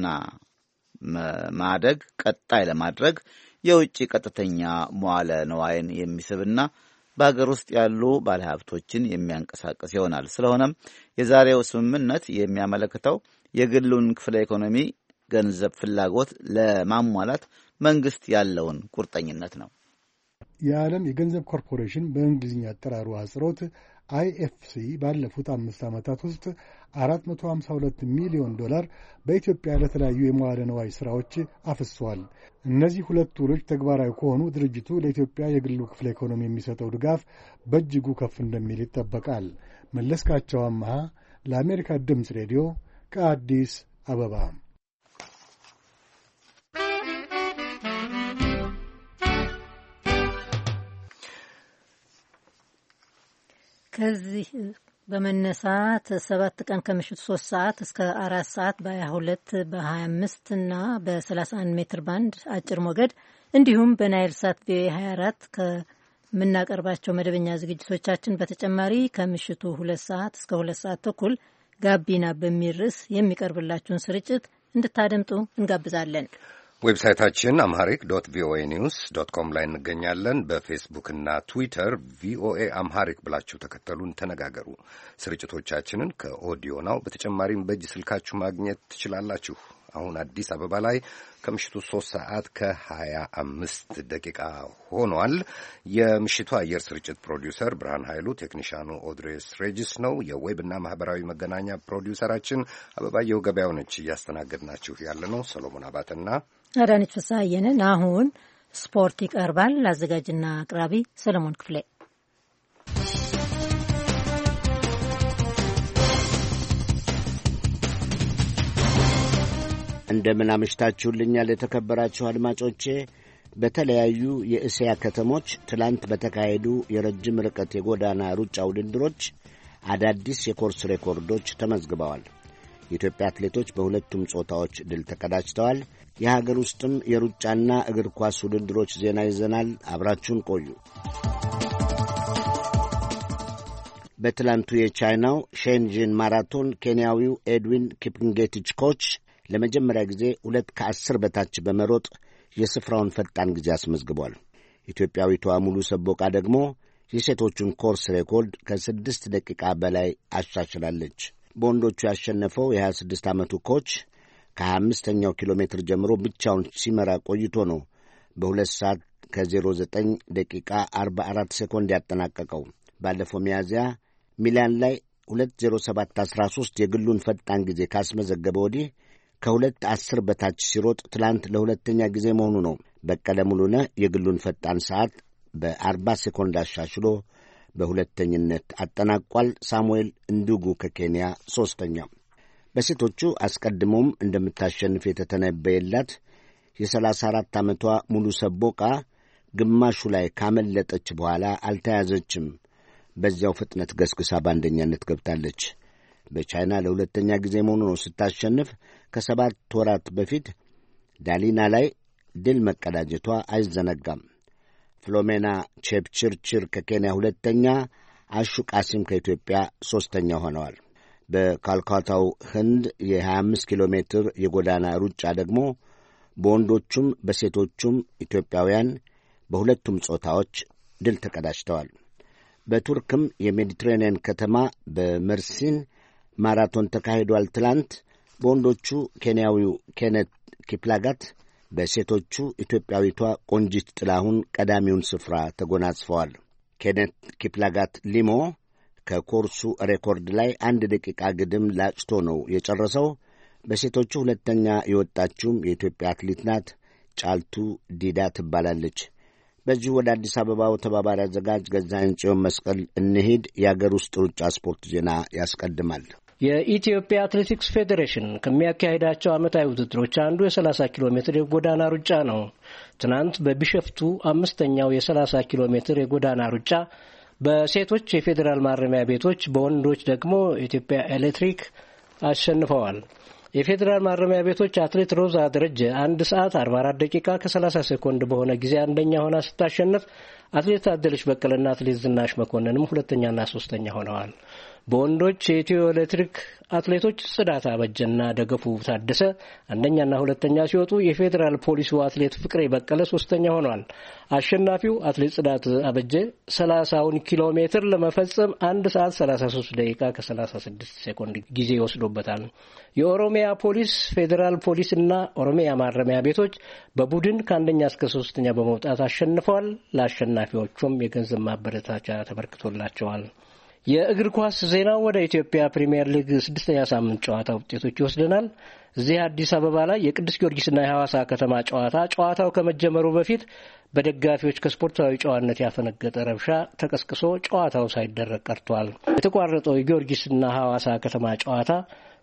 ማደግ ቀጣይ ለማድረግ የውጭ ቀጥተኛ መዋዕለ ንዋይን የሚስብና በአገር ውስጥ ያሉ ባለሀብቶችን የሚያንቀሳቅስ ይሆናል። ስለሆነም የዛሬው ስምምነት የሚያመለክተው የግሉን ክፍለ ኢኮኖሚ ገንዘብ ፍላጎት ለማሟላት መንግስት ያለውን ቁርጠኝነት ነው። የዓለም የገንዘብ ኮርፖሬሽን በእንግሊዝኛ አጠራሩ አጽሮት አይኤፍሲ ባለፉት 5 ዓመታት ውስጥ $452 ሚሊዮን በኢትዮጵያ ለተለያዩ የመዋዕለ ንዋይ ሥራዎች አፍሷል። እነዚህ ሁለት ውሎች ተግባራዊ ከሆኑ ድርጅቱ ለኢትዮጵያ የግሉ ክፍለ ኢኮኖሚ የሚሰጠው ድጋፍ በእጅጉ ከፍ እንደሚል ይጠበቃል። መለስካቸው አማሃ ለአሜሪካ ድምፅ ሬዲዮ ከአዲስ አበባ። ከዚህ በመነሳት 7 ቀን ከምሽቱ 3 ሰዓት እስከ 4 ሰዓት በ22 በ25 እና በ31 ሜትር ባንድ አጭር ሞገድ እንዲሁም በናይል ሳት ቪ24 ከምናቀርባቸው መደበኛ ዝግጅቶቻችን በተጨማሪ ከምሽቱ 2 ሰዓት እስከ 2 ሰዓት ተኩል ጋቢና በሚል ርዕስ የሚቀርብላችሁን ስርጭት እንድታደምጡ እንጋብዛለን። ዌብሳይታችን አምሃሪክ ቪኦኤ ኒውስ .ኮም ላይ እንገኛለን። በፌስቡክና ትዊተር ቪኦኤ አምሃሪክ ብላችሁ ተከተሉን፣ ተነጋገሩ። ስርጭቶቻችንን ከኦዲዮ ናው በተጨማሪም በእጅ ስልካችሁ ማግኘት ትችላላችሁ። አሁን አዲስ አበባ ላይ ከምሽቱ 3 ሰዓት ከ25 ደቂቃ ሆኗል። የምሽቱ አየር ስርጭት ፕሮዲውሰር ብርሃን ኃይሉ፣ ቴክኒሻኑ ኦድሬስ ሬጂስ ነው። የዌብና ማህበራዊ መገናኛ ፕሮዲውሰራችን አበባየሁ ገበያው ነች። እያስተናገድናችሁ ያለ ነው ሰሎሞን አባተና አዳነች ፍስሐየንን። አሁን ስፖርት ይቀርባል። አዘጋጅና አቅራቢ ሰለሞን ክፍሌ። እንደምን አመሽታችሁልኛል የተከበራችሁ አድማጮቼ። በተለያዩ የእስያ ከተሞች ትላንት በተካሄዱ የረጅም ርቀት የጎዳና ሩጫ ውድድሮች አዳዲስ የኮርስ ሬኮርዶች ተመዝግበዋል። የኢትዮጵያ አትሌቶች በሁለቱም ጾታዎች ድል ተቀዳጅተዋል። የሀገር ውስጥም የሩጫና እግር ኳስ ውድድሮች ዜና ይዘናል። አብራችሁን ቆዩ። በትላንቱ የቻይናው ሼንጂን ማራቶን ኬንያዊው ኤድዊን ኪፕንጌቲች ኮች ለመጀመሪያ ጊዜ 2 ከ10 በታች በመሮጥ የስፍራውን ፈጣን ጊዜ አስመዝግቧል። ኢትዮጵያዊቷ ሙሉ ሰቦቃ ደግሞ የሴቶቹን ኮርስ ሬኮርድ ከ6 ደቂቃ በላይ አሻሽላለች። በወንዶቹ ያሸነፈው የ26 ዓመቱ ኮች ከ25ኛው ኪሎ ሜትር ጀምሮ ብቻውን ሲመራ ቆይቶ ነው በ2 ሰዓት ከ09 ደቂቃ 44 ሴኮንድ ያጠናቀቀው። ባለፈው ሚያዝያ ሚላን ላይ 2:07:13 የግሉን ፈጣን ጊዜ ካስመዘገበ ወዲህ ከ2:10 በታች ሲሮጥ ትላንት ለሁለተኛ ጊዜ መሆኑ ነው። በቀለ ሙሉነህ የግሉን ፈጣን ሰዓት በ40 ሴኮንድ አሻሽሎ በሁለተኝነት አጠናቋል። ሳሙኤል እንዱጉ ከኬንያ ሦስተኛ። በሴቶቹ አስቀድሞም እንደምታሸንፍ የተተነበየላት የ34 ዓመቷ ሙሉ ሰቦቃ ግማሹ ላይ ካመለጠች በኋላ አልተያዘችም። በዚያው ፍጥነት ገስግሳ በአንደኛነት ገብታለች። በቻይና ለሁለተኛ ጊዜ መሆኑ ነው ስታሸንፍ። ከ7 ወራት በፊት ዳሊና ላይ ድል መቀዳጀቷ አይዘነጋም። ፍሎሜና ቼፕችርችር ከኬንያ ሁለተኛ፣ አሹ ቃሲም ከኢትዮጵያ ሦስተኛ ሆነዋል። በካልካታው ህንድ የ25 ኪሎ ሜትር የጎዳና ሩጫ ደግሞ በወንዶቹም በሴቶቹም ኢትዮጵያውያን በሁለቱም ጾታዎች ድል ተቀዳጅተዋል። በቱርክም የሜዲትሬንያን ከተማ በመርሲን ማራቶን ተካሂዷል። ትላንት በወንዶቹ ኬንያዊው ኬነት ኪፕላጋት፣ በሴቶቹ ኢትዮጵያዊቷ ቆንጂት ጥላሁን ቀዳሚውን ስፍራ ተጎናጽፈዋል። ኬነት ኪፕላጋት ሊሞ ከኮርሱ ሬኮርድ ላይ 1 ደቂቃ ግድም ላጭቶ ነው የጨረሰው። በሴቶቹ ሁለተኛ የወጣችውም የኢትዮጵያ አትሌት ናት። ጫልቱ ዲዳ ትባላለች። በዚሁ ወደ አዲስ አበባው ተባባሪ አዘጋጅ ገዛኸኝ ጽዮን መስቀል እንሄድ። የአገር ውስጥ ሩጫ ስፖርት ዜና ያስቀድማል። የኢትዮጵያ አትሌቲክስ ፌዴሬሽን ከሚያካሂዳቸው ዓመታዊ ውድድሮች አንዱ የ30 ኪሎ ሜትር የጎዳና ሩጫ ነው። ትናንት በቢሸፍቱ 5ኛው የ30 ኪሎ ሜትር የጎዳና ሩጫ በሴቶች የፌዴራል ማረሚያ ቤቶች፣ በወንዶች ደግሞ ኢትዮጵያ ኤሌክትሪክ አሸንፈዋል። የፌዴራል ማረሚያ ቤቶች አትሌት ሮዛ ደረጀ 1 ሰዓት 44 ደቂቃ ከ30 ሴኮንድ በሆነ ጊዜ አንደኛ ሆና ስታሸንፍ፣ አትሌት ታደለች በቀለና አትሌት ዝናሽ መኮንንም ሁለተኛና ሶስተኛ ሆነዋል። በወንዶች የኢትዮ ኤሌክትሪክ አትሌቶች ጽዳት አበጀና ደገፉ ታደሰ አንደኛና ሁለተኛ ሲወጡ፣ የፌዴራል ፖሊሱ አትሌት ፍቅሬ በቀለ ሶስተኛ ሆኗል። አሸናፊው አትሌት ጽዳት አበጀ 30 ኪሎ ሜትር ለመፈጸም 1 ሰዓት 33 ደቂቃ ከ36 ሴኮንድ ጊዜ ወስዶበታል። የኦሮሚያ ፖሊስ፣ ፌዴራል ፖሊስና ኦሮሚያ ማረሚያ ቤቶች በቡድን ከአንደኛ እስከ 3ኛ በመውጣት አሸንፈዋል። ለአሸናፊዎቹም የገንዘብ ማበረታቻ ተበርክቶላቸዋል። የእግር ኳስ ዜናው ወደ ኢትዮጵያ ፕሪሚየር ሊግ 6ኛ ሳምንት ጨዋታ ውጤቶች ይወስደናል። እዚህ አዲስ አበባ ላይ የቅዱስ ጊዮርጊስና የሐዋሳ ከተማ ጨዋታው ከመጀመሩ በፊት በደጋፊዎች ከስፖርታዊ ጨዋነት ያፈነገጠ ረብሻ ተቀስቅሶ ጨዋታው ሳይደረግ ቀርቷል። የተቋረጠው የጊዮርጊስና ሐዋሳ ከተማ ጨዋታ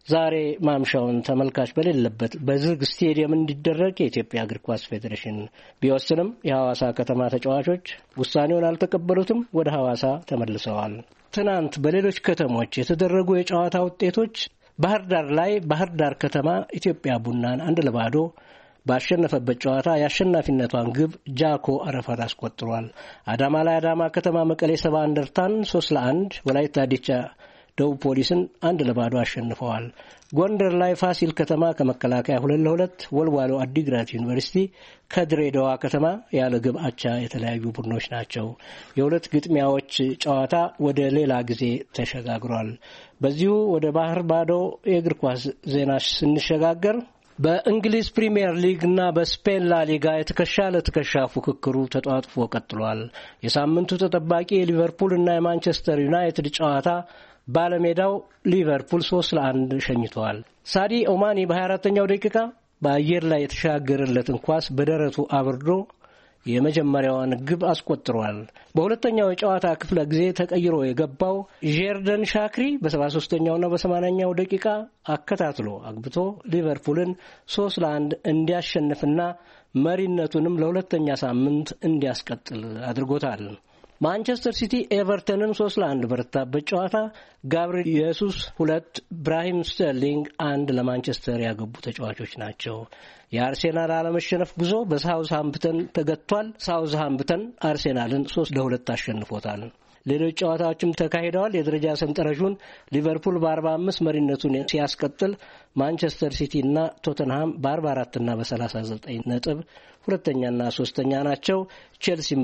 ዛሬ ማምሻውን ተመልካች በሌለበት በዝግ ስቴዲየም እንዲደረግ የኢትዮጵያ እግር ኳስ ፌዴሬሽን ቢወስንም የሐዋሳ ከተማ ተጫዋቾች ውሳኔውን አልተቀበሉትም። ወደ ሐዋሳ ተመልሰዋል። ትናንት በሌሎች ከተሞች የተደረጉ የጨዋታ ውጤቶች ባህር ዳር ላይ ባህር ዳር ከተማ ኢትዮጵያ ቡናን 1-0 ባሸነፈበት ጨዋታ የአሸናፊነቷን ግብ ጃኮ አረፋት አስቆጥሯል። አዳማ ላይ አዳማ ከተማ መቀሌ 70 እንደርታን 3-1፣ ወላይታ ዲቻ ደቡብ ፖሊስን 1-0 አሸንፈዋል። ጎንደር ላይ ፋሲል ከተማ ከመከላከያ 2-2፣ ወልዋሎ አዲግራት ዩኒቨርሲቲ ከድሬዳዋ ከተማ ያለ ግብ አቻ የተለያዩ ቡድኖች ናቸው። የሁለት ግጥሚያዎች ጨዋታ ወደ ሌላ ጊዜ ተሸጋግሯል። በዚሁ ወደ ባህር ባዶ የእግር ኳስ ዜና ስንሸጋገር በእንግሊዝ ፕሪሚየር ሊግ እና በስፔን ላ ሊጋ የተከሻ ለተከሻ ፉክክሩ ተጧጥፎ ቀጥሏል። የሳምንቱ ተጠባቂ የሊቨርፑል እና የማንቸስተር ዩናይትድ ጨዋታ ባለሜዳው ሊቨርፑል 3-1 ሸኝቷል። ሳዲ ኦማኒ በ24ኛው ደቂቃ በአየር ላይ የተሻገረለትን ኳስ በደረቱ አብርዶ የመጀመሪያዋን ግብ አስቆጥሯል። በሁለተኛው የጨዋታ ክፍለ ጊዜ ተቀይሮ የገባው ጄርደን ሻክሪ በ73ኛውና በ80ኛው ደቂቃ አከታትሎ አግብቶ ሊቨርፑልን 3-1 እንዲያሸንፍና መሪነቱንም ለሁለተኛ ሳምንት እንዲያስቀጥል አድርጎታል። ማንቸስተር ሲቲ ኤቨርተንን 3-1 በረታበት ጨዋታ ጋብሪኤል ኢየሱስ 2፣ ብራሂም ስተርሊንግ 1 ለማንቸስተር ያገቡ ተጫዋቾች ናቸው። የአርሴናል አለመሸነፍ ጉዞ በሳውዝሃምፕተን ተገቷል። ሳውዝሃምፕተን አርሴናልን 3-2 አሸንፎታል። ሌሎች ጨዋታዎችም ተካሂደዋል። የደረጃ ሰንጠረዡን ሊቨርፑል በ45 መሪነቱን ሲያስቀጥል ማንቸስተር ሲቲ እና ቶተንሃም በ44 እና በ39 ነጥብ ሁለተኛና ሶስተኛ ናቸው። ቼልሲም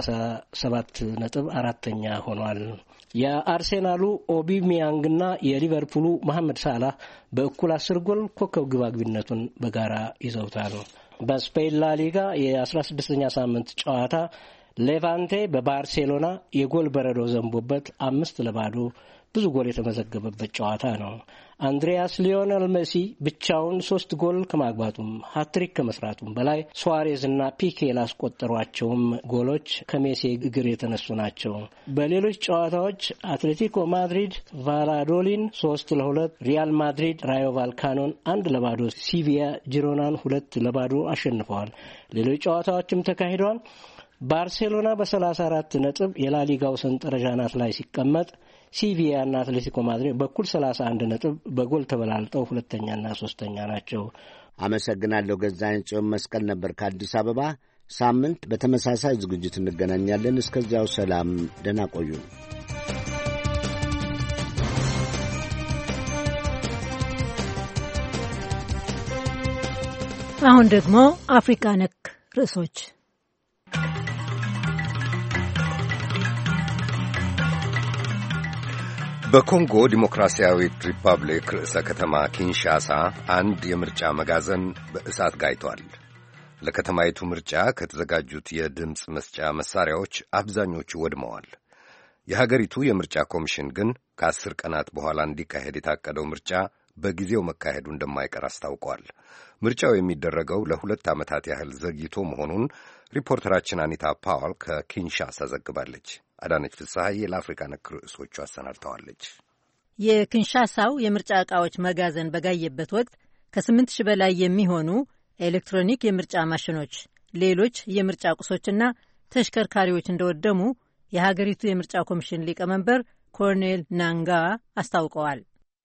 በ37 ነጥብ አራተኛ ሆኗል። የአርሴናሉ ኦቢሚያንግና የሊቨርፑሉ መሐመድ ሳላህ በእኩል 10 ጎል ኮከብ ግባግቢነቱን በጋራ ይዘውታል። በስፔን ላ ሊጋ የ16ኛ ሳምንት ጨዋታ ሌቫንቴ በባርሴሎና የጎል በረዶ ዘንቦበት 5-0 ብዙ ጎል የተመዘገበበት ጨዋታ ነው። አንድሪያስ ሊዮኔል ሜሲ ብቻውን 3 ጎል ከማግባቱም ሃትሪክ ከመስራቱም በላይ ሱዋሬዝና ፒኬ ላስቆጠሯቸውም ጎሎች ከሜሲ እግር የተነሱ ናቸው። በሌሎች ጨዋታዎች አትሌቲኮ ማድሪድ ቫላዶሊን 3-2፣ ሪያል ማድሪድ ራዮ ቫልካኖን 1-0፣ ሲቪያ ጂሮናን 2-0 አሸንፈዋል። ሌሎች ጨዋታዎችም ተካሂደዋል። ባርሴሎና በ34 ነጥብ የላሊጋው ሰንጠረዥ አናት ላይ ሲቀመጥ ሲቪያ እና አትሌቲኮ ማድሪድ በኩል 31 ነጥብ በጎል ተበላልጠው ሁለተኛና ሶስተኛ ናቸው። አመሰግናለሁ። ገዛኸኝ ጽዮን መስቀል ነበር ከአዲስ አበባ። ሳምንት በተመሳሳይ ዝግጅት እንገናኛለን። እስከዚያው ሰላም፣ ደህና ቆዩ። አሁን ደግሞ አፍሪካ ነክ ርዕሶች። በኮንጎ ዲሞክራሲያዊት ሪፐብሊክ ርዕሰ ከተማ ኪንሻሳ አንድ የምርጫ መጋዘን በእሳት ጋይቷል። ለከተማይቱ ምርጫ ከተዘጋጁት የድምፅ መስጫ መሳሪያዎች አብዛኞቹ ወድመዋል። የሀገሪቱ የምርጫ ኮሚሽን ግን ከ10 ቀናት በኋላ እንዲካሄድ የታቀደው ምርጫ በጊዜው መካሄዱ እንደማይቀር አስታውቋል። ምርጫው የሚደረገው ለ2 ዓመታት ያህል ዘግይቶ መሆኑን ሪፖርተራችን አኒታ ፓውል ከኪንሻሳ ዘግባለች። አዳነች ፍስሐዬ ለአፍሪካ ነክ ርዕሶቹ አሰናድተዋለች። የኪንሻሳው የምርጫ ዕቃዎች መጋዘን በጋየበት ወቅት ከ8,000 በላይ የሚሆኑ ኤሌክትሮኒክ የምርጫ ማሽኖች፣ ሌሎች የምርጫ ቁሶችና ተሽከርካሪዎች እንደወደሙ የሀገሪቱ የምርጫ ኮሚሽን ሊቀመንበር ኮርኔል ናንጋ አስታውቀዋል።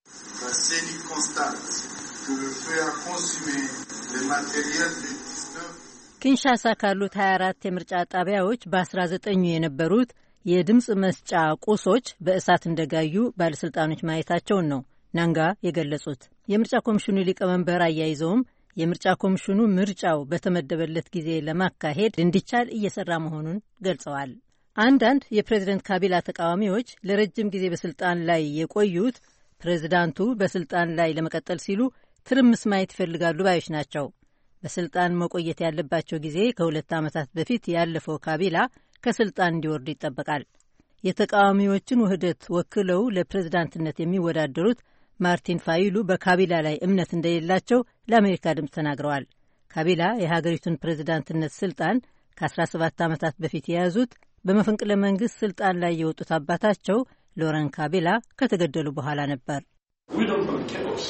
ኪንሻሳ ካሉት 24 የምርጫ ጣቢያዎች በ19ኙ የነበሩት የድምፅ መስጫ ቁሶች በእሳት እንደጋዩ ባለሥልጣኖች ማየታቸውን ነው ናንጋ የገለጹት። የምርጫ ኮሚሽኑ ሊቀመንበር አያይዘውም የምርጫ ኮሚሽኑ ምርጫው በተመደበለት ጊዜ ለማካሄድ እንዲቻል እየሰራ መሆኑን ገልጸዋል። አንዳንድ የፕሬዝደንት ካቢላ ተቃዋሚዎች ለረጅም ጊዜ በስልጣን ላይ የቆዩት ፕሬዝዳንቱ በስልጣን ላይ ለመቀጠል ሲሉ ትርምስ ማየት ይፈልጋሉ ባዮች ናቸው። በስልጣን መቆየት ያለባቸው ጊዜ ከ2 ዓመታት በፊት ያለፈው ካቢላ ከስልጣን እንዲወርዱ ይጠበቃል። የተቃዋሚዎችን ውህደት ወክለው ለፕሬዝዳንትነት የሚወዳደሩት ማርቲን ፋይሉ በካቢላ ላይ እምነት እንደሌላቸው ለአሜሪካ ድምፅ ተናግረዋል። ካቢላ የሀገሪቱን ፕሬዝዳንትነት ስልጣን ከ17 ዓመታት በፊት የያዙት በመፈንቅለ መንግስት ስልጣን ላይ የወጡት አባታቸው ሎረን ካቢላ ከተገደሉ በኋላ ነበር።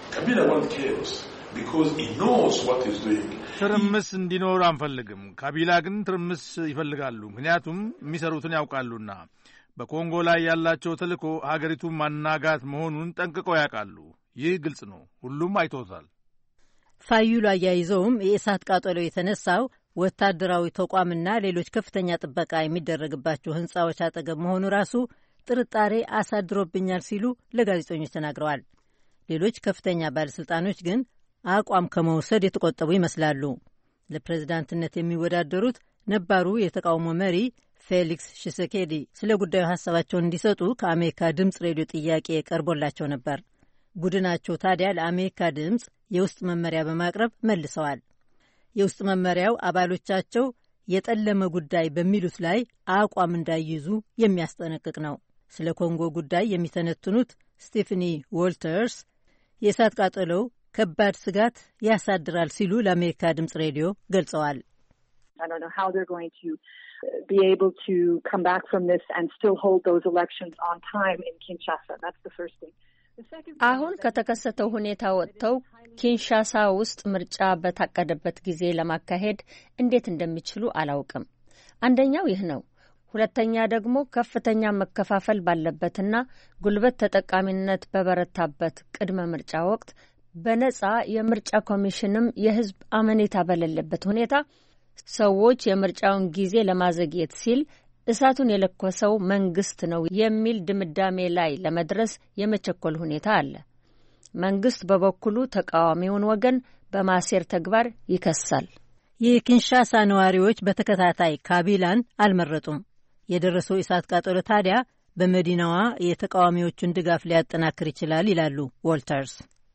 Kabila wants chaos because he knows what he's doing. ትርምስ እንዲኖር አንፈልግም። ካቢላ ግን ትርምስ ይፈልጋሉ፣ ምክንያቱም የሚሰሩትን ያውቃሉና። በኮንጎ ላይ ያላቸው ተልዕኮ ሀገሪቱን ማናጋት መሆኑን ጠንቅቀው ያውቃሉ። ይህ ግልጽ ነው፣ ሁሉም አይቶታል። ፋዩሉ አያይዘውም የእሳት ቃጠሎ የተነሳው ወታደራዊ ተቋምና ሌሎች ከፍተኛ ጥበቃ የሚደረግባቸው ሕንፃዎች አጠገብ መሆኑ ራሱ ጥርጣሬ አሳድሮብኛል ሲሉ ለጋዜጠኞች ተናግረዋል። ሌሎች ከፍተኛ ባለሥልጣኖች ግን አቋም ከመውሰድ የተቆጠቡ ይመስላሉ። ለፕሬዝዳንትነት የሚወዳደሩት ነባሩ የተቃውሞ መሪ ፌሊክስ ሺሴኬዲ ስለ ጉዳዩ ሀሳባቸውን እንዲሰጡ ከአሜሪካ ድምፅ ሬዲዮ ጥያቄ ቀርቦላቸው ነበር። ቡድናቸው ታዲያ ለአሜሪካ ድምፅ የውስጥ መመሪያ በማቅረብ መልሰዋል። የውስጥ መመሪያው አባሎቻቸው የጠለመ ጉዳይ በሚሉት ላይ አቋም እንዳይይዙ የሚያስጠነቅቅ ነው። ስለ ኮንጎ ጉዳይ የሚተነትኑት ስቴፈኒ ዎልተርስ የእሳት ቃጠሎው ከባድ ስጋት ያሳድራል ሲሉ ለአሜሪካ ድምፅ ሬዲዮ ገልጸዋል። አሁን ከተከሰተው ሁኔታ ወጥተው ኪንሻሳ ውስጥ ምርጫ በታቀደበት ጊዜ ለማካሄድ እንዴት እንደሚችሉ አላውቅም። አንደኛው ይህ ነው። ሁለተኛ ደግሞ ከፍተኛ መከፋፈል ባለበትና ጉልበት ተጠቃሚነት በበረታበት ቅድመ ምርጫ ወቅት በነጻ የምርጫ ኮሚሽንም የሕዝብ አመኔታ በሌለበት ሁኔታ ሰዎች የምርጫውን ጊዜ ለማዘግየት ሲል እሳቱን የለኮሰው መንግስት ነው የሚል ድምዳሜ ላይ ለመድረስ የመቸኮል ሁኔታ አለ። መንግስት በበኩሉ ተቃዋሚውን ወገን በማሴር ተግባር ይከሳል። የኪንሻሳ ነዋሪዎች በተከታታይ ካቢላን አልመረጡም። የደረሰው እሳት ቃጠሎ ታዲያ በመዲናዋ የተቃዋሚዎቹን ድጋፍ ሊያጠናክር ይችላል ይላሉ ዎልተርስ።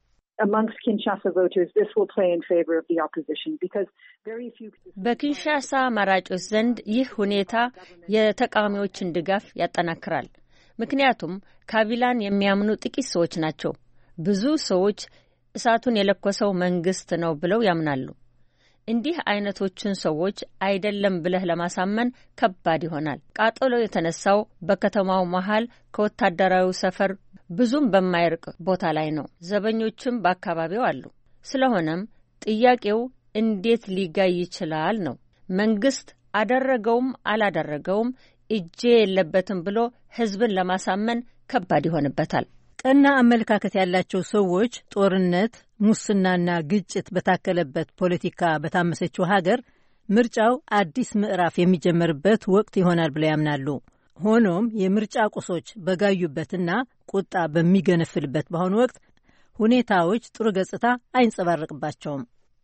በኪንሻሳ መራጮች ዘንድ ይህ ሁኔታ የተቃዋሚዎችን ድጋፍ ያጠናክራል። ምክንያቱም ካቢላን የሚያምኑ ጥቂት ሰዎች ናቸው። ብዙ ሰዎች እሳቱን የለኮሰው መንግስት ነው ብለው ያምናሉ። እንዲህ አይነቶችን ሰዎች አይደለም ብለህ ለማሳመን ከባድ ይሆናል። ቃጠሎ የተነሳው በከተማው መሃል ከወታደራዊ ሰፈር ብዙም በማይርቅ ቦታ ላይ ነው። ዘበኞችም በአካባቢው አሉ። ስለሆነም ጥያቄው እንዴት ሊጋይ ይችላል ነው። መንግስት አደረገውም አላደረገውም እጄ የለበትም ብሎ ህዝብን ለማሳመን ከባድ ይሆንበታል። ቀና አመለካከት ያላቸው ሰዎች ጦርነት፣ ሙስናና ግጭት በታከለበት ፖለቲካ በታመሰችው ሀገር ምርጫው አዲስ ምዕራፍ የሚጀመርበት ወቅት ይሆናል ብለው ያምናሉ። ሆኖም የምርጫ ቁሶች በጋዩበትና ቁጣ በሚገነፍልበት በአሁኑ ወቅት ሁኔታዎች ጥሩ ገጽታ አይንጸባረቅባቸውም።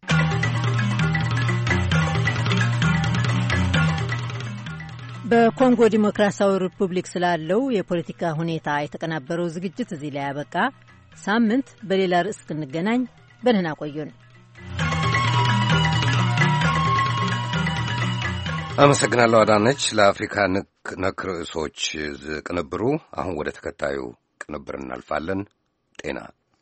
በኮንጎ ዲሞክራሲያዊ ሪፑብሊክ ስላለው የፖለቲካ ሁኔታ የተቀናበረው ዝግጅት እዚህ ላይ ያበቃ። ሳምንት በሌላ ርዕስ እስክንገናኝ በደህና ቆዩን። አመሰግናለሁ አዳነች ለአፍሪካ ነክ ርዕሶች ቅንብሩ። አሁን ወደ ተከታዩ ቅንብር እናልፋለን። ጤና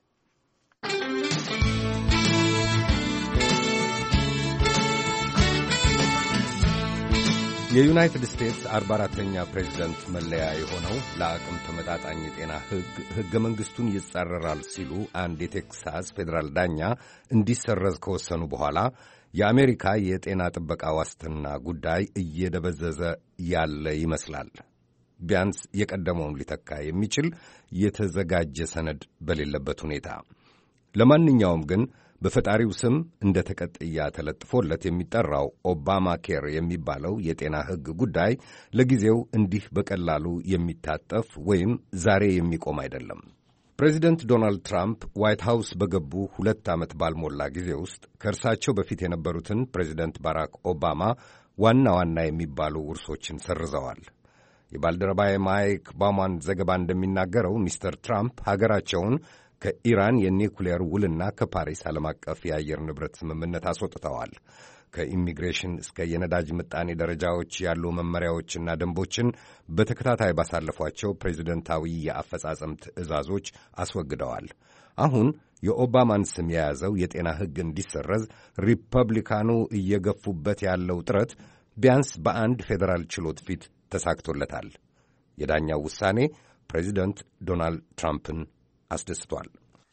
የዩናይትድ ስቴትስ 44ኛ ፕሬዚደንት መለያ የሆነው ለአቅም ተመጣጣኝ የጤና ሕገ መንግሥቱን ይጻረራል ሲሉ አንድ የቴክሳስ ፌዴራል ዳኛ እንዲሰረዝ ከወሰኑ በኋላ የአሜሪካ የጤና ጥበቃ ዋስትና ጉዳይ እየደበዘዘ ያለ ይመስላል። ቢያንስ የቀደመውን ሊተካ የሚችል የተዘጋጀ ሰነድ በሌለበት ሁኔታ። ለማንኛውም ግን በፈጣሪው ስም እንደ ተቀጥያ ተለጥፎለት የሚጠራው ኦባማ ኬር የሚባለው የጤና ሕግ ጉዳይ ለጊዜው እንዲህ በቀላሉ የሚታጠፍ ወይም ዛሬ የሚቆም አይደለም። ፕሬዚደንት ዶናልድ ትራምፕ ዋይት ሃውስ በገቡ 2 ዓመት ባልሞላ ጊዜ ውስጥ ከእርሳቸው በፊት የነበሩትን ፕሬዚደንት ባራክ ኦባማ ዋና ዋና የሚባሉ ውርሶችን ሰርዘዋል። የባልደረባዬ ማይክ ባማን ዘገባ እንደሚናገረው ሚስተር ትራምፕ ሀገራቸውን ከኢራን የኒውክሌር ውልና ከፓሪስ ዓለም አቀፍ የአየር ንብረት ስምምነት አስወጥተዋል። ከኢሚግሬሽን እስከ የነዳጅ ምጣኔ ደረጃዎች ያሉ መመሪያዎችና ደንቦችን በተከታታይ ባሳለፏቸው ፕሬዚደንታዊ የአፈጻጸም ትዕዛዞች አስወግደዋል። አሁን የኦባማን ስም የያዘው የጤና ሕግ እንዲሰረዝ ሪፐብሊካኑ እየገፉበት ያለው ጥረት ቢያንስ በአንድ ፌዴራል ችሎት ፊት ተሳክቶለታል። የዳኛው ውሳኔ ፕሬዚደንት ዶናልድ ትራምፕን አስደስቷል።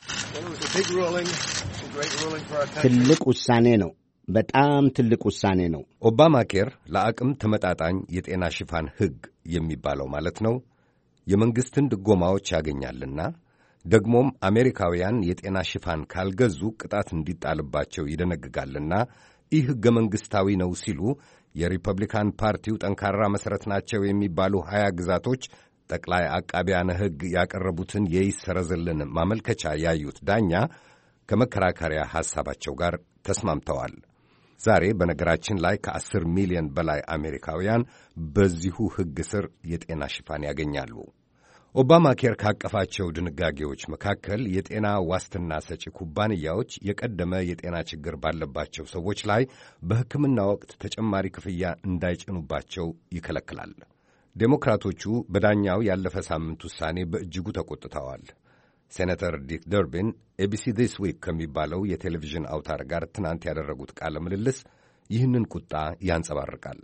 ትልቅ ውሳኔ ነው። በጣም ትልቅ ውሳኔ ነው። ኦባማ ኬር ለአቅም ተመጣጣኝ የጤና ሽፋን ሕግ የሚባለው ማለት ነው። የመንግሥትን ድጎማዎች ያገኛልና ደግሞም አሜሪካውያን የጤና ሽፋን ካልገዙ ቅጣት እንዲጣልባቸው ይደነግጋልና ይህ ሕገ መንግሥታዊ ነው ሲሉ የሪፐብሊካን ፓርቲው ጠንካራ መሠረት ናቸው የሚባሉ 20 ግዛቶች ጠቅላይ አቃቢያነ ሕግ ያቀረቡትን የይሰረዝልን ማመልከቻ ያዩት ዳኛ ከመከራከሪያ ሐሳባቸው ጋር ተስማምተዋል። ዛሬ በነገራችን ላይ ከ10 ሚሊዮን በላይ አሜሪካውያን በዚሁ ሕግ ስር የጤና ሽፋን ያገኛሉ። ኦባማ ኬር ካቀፋቸው ድንጋጌዎች መካከል የጤና ዋስትና ሰጪ ኩባንያዎች የቀደመ የጤና ችግር ባለባቸው ሰዎች ላይ በሕክምና ወቅት ተጨማሪ ክፍያ እንዳይጭኑባቸው ይከለክላል። ዴሞክራቶቹ በዳኛው ያለፈ ሳምንት ውሳኔ በእጅጉ ተቆጥተዋል። ሴኔተር ዲክ ደርቢን ኤቢሲ ዲስ ዊክ ከሚባለው የቴሌቪዥን አውታር ጋር ትናንት ያደረጉት ቃለ ምልልስ ይህንን ቁጣ ያንጸባርቃል።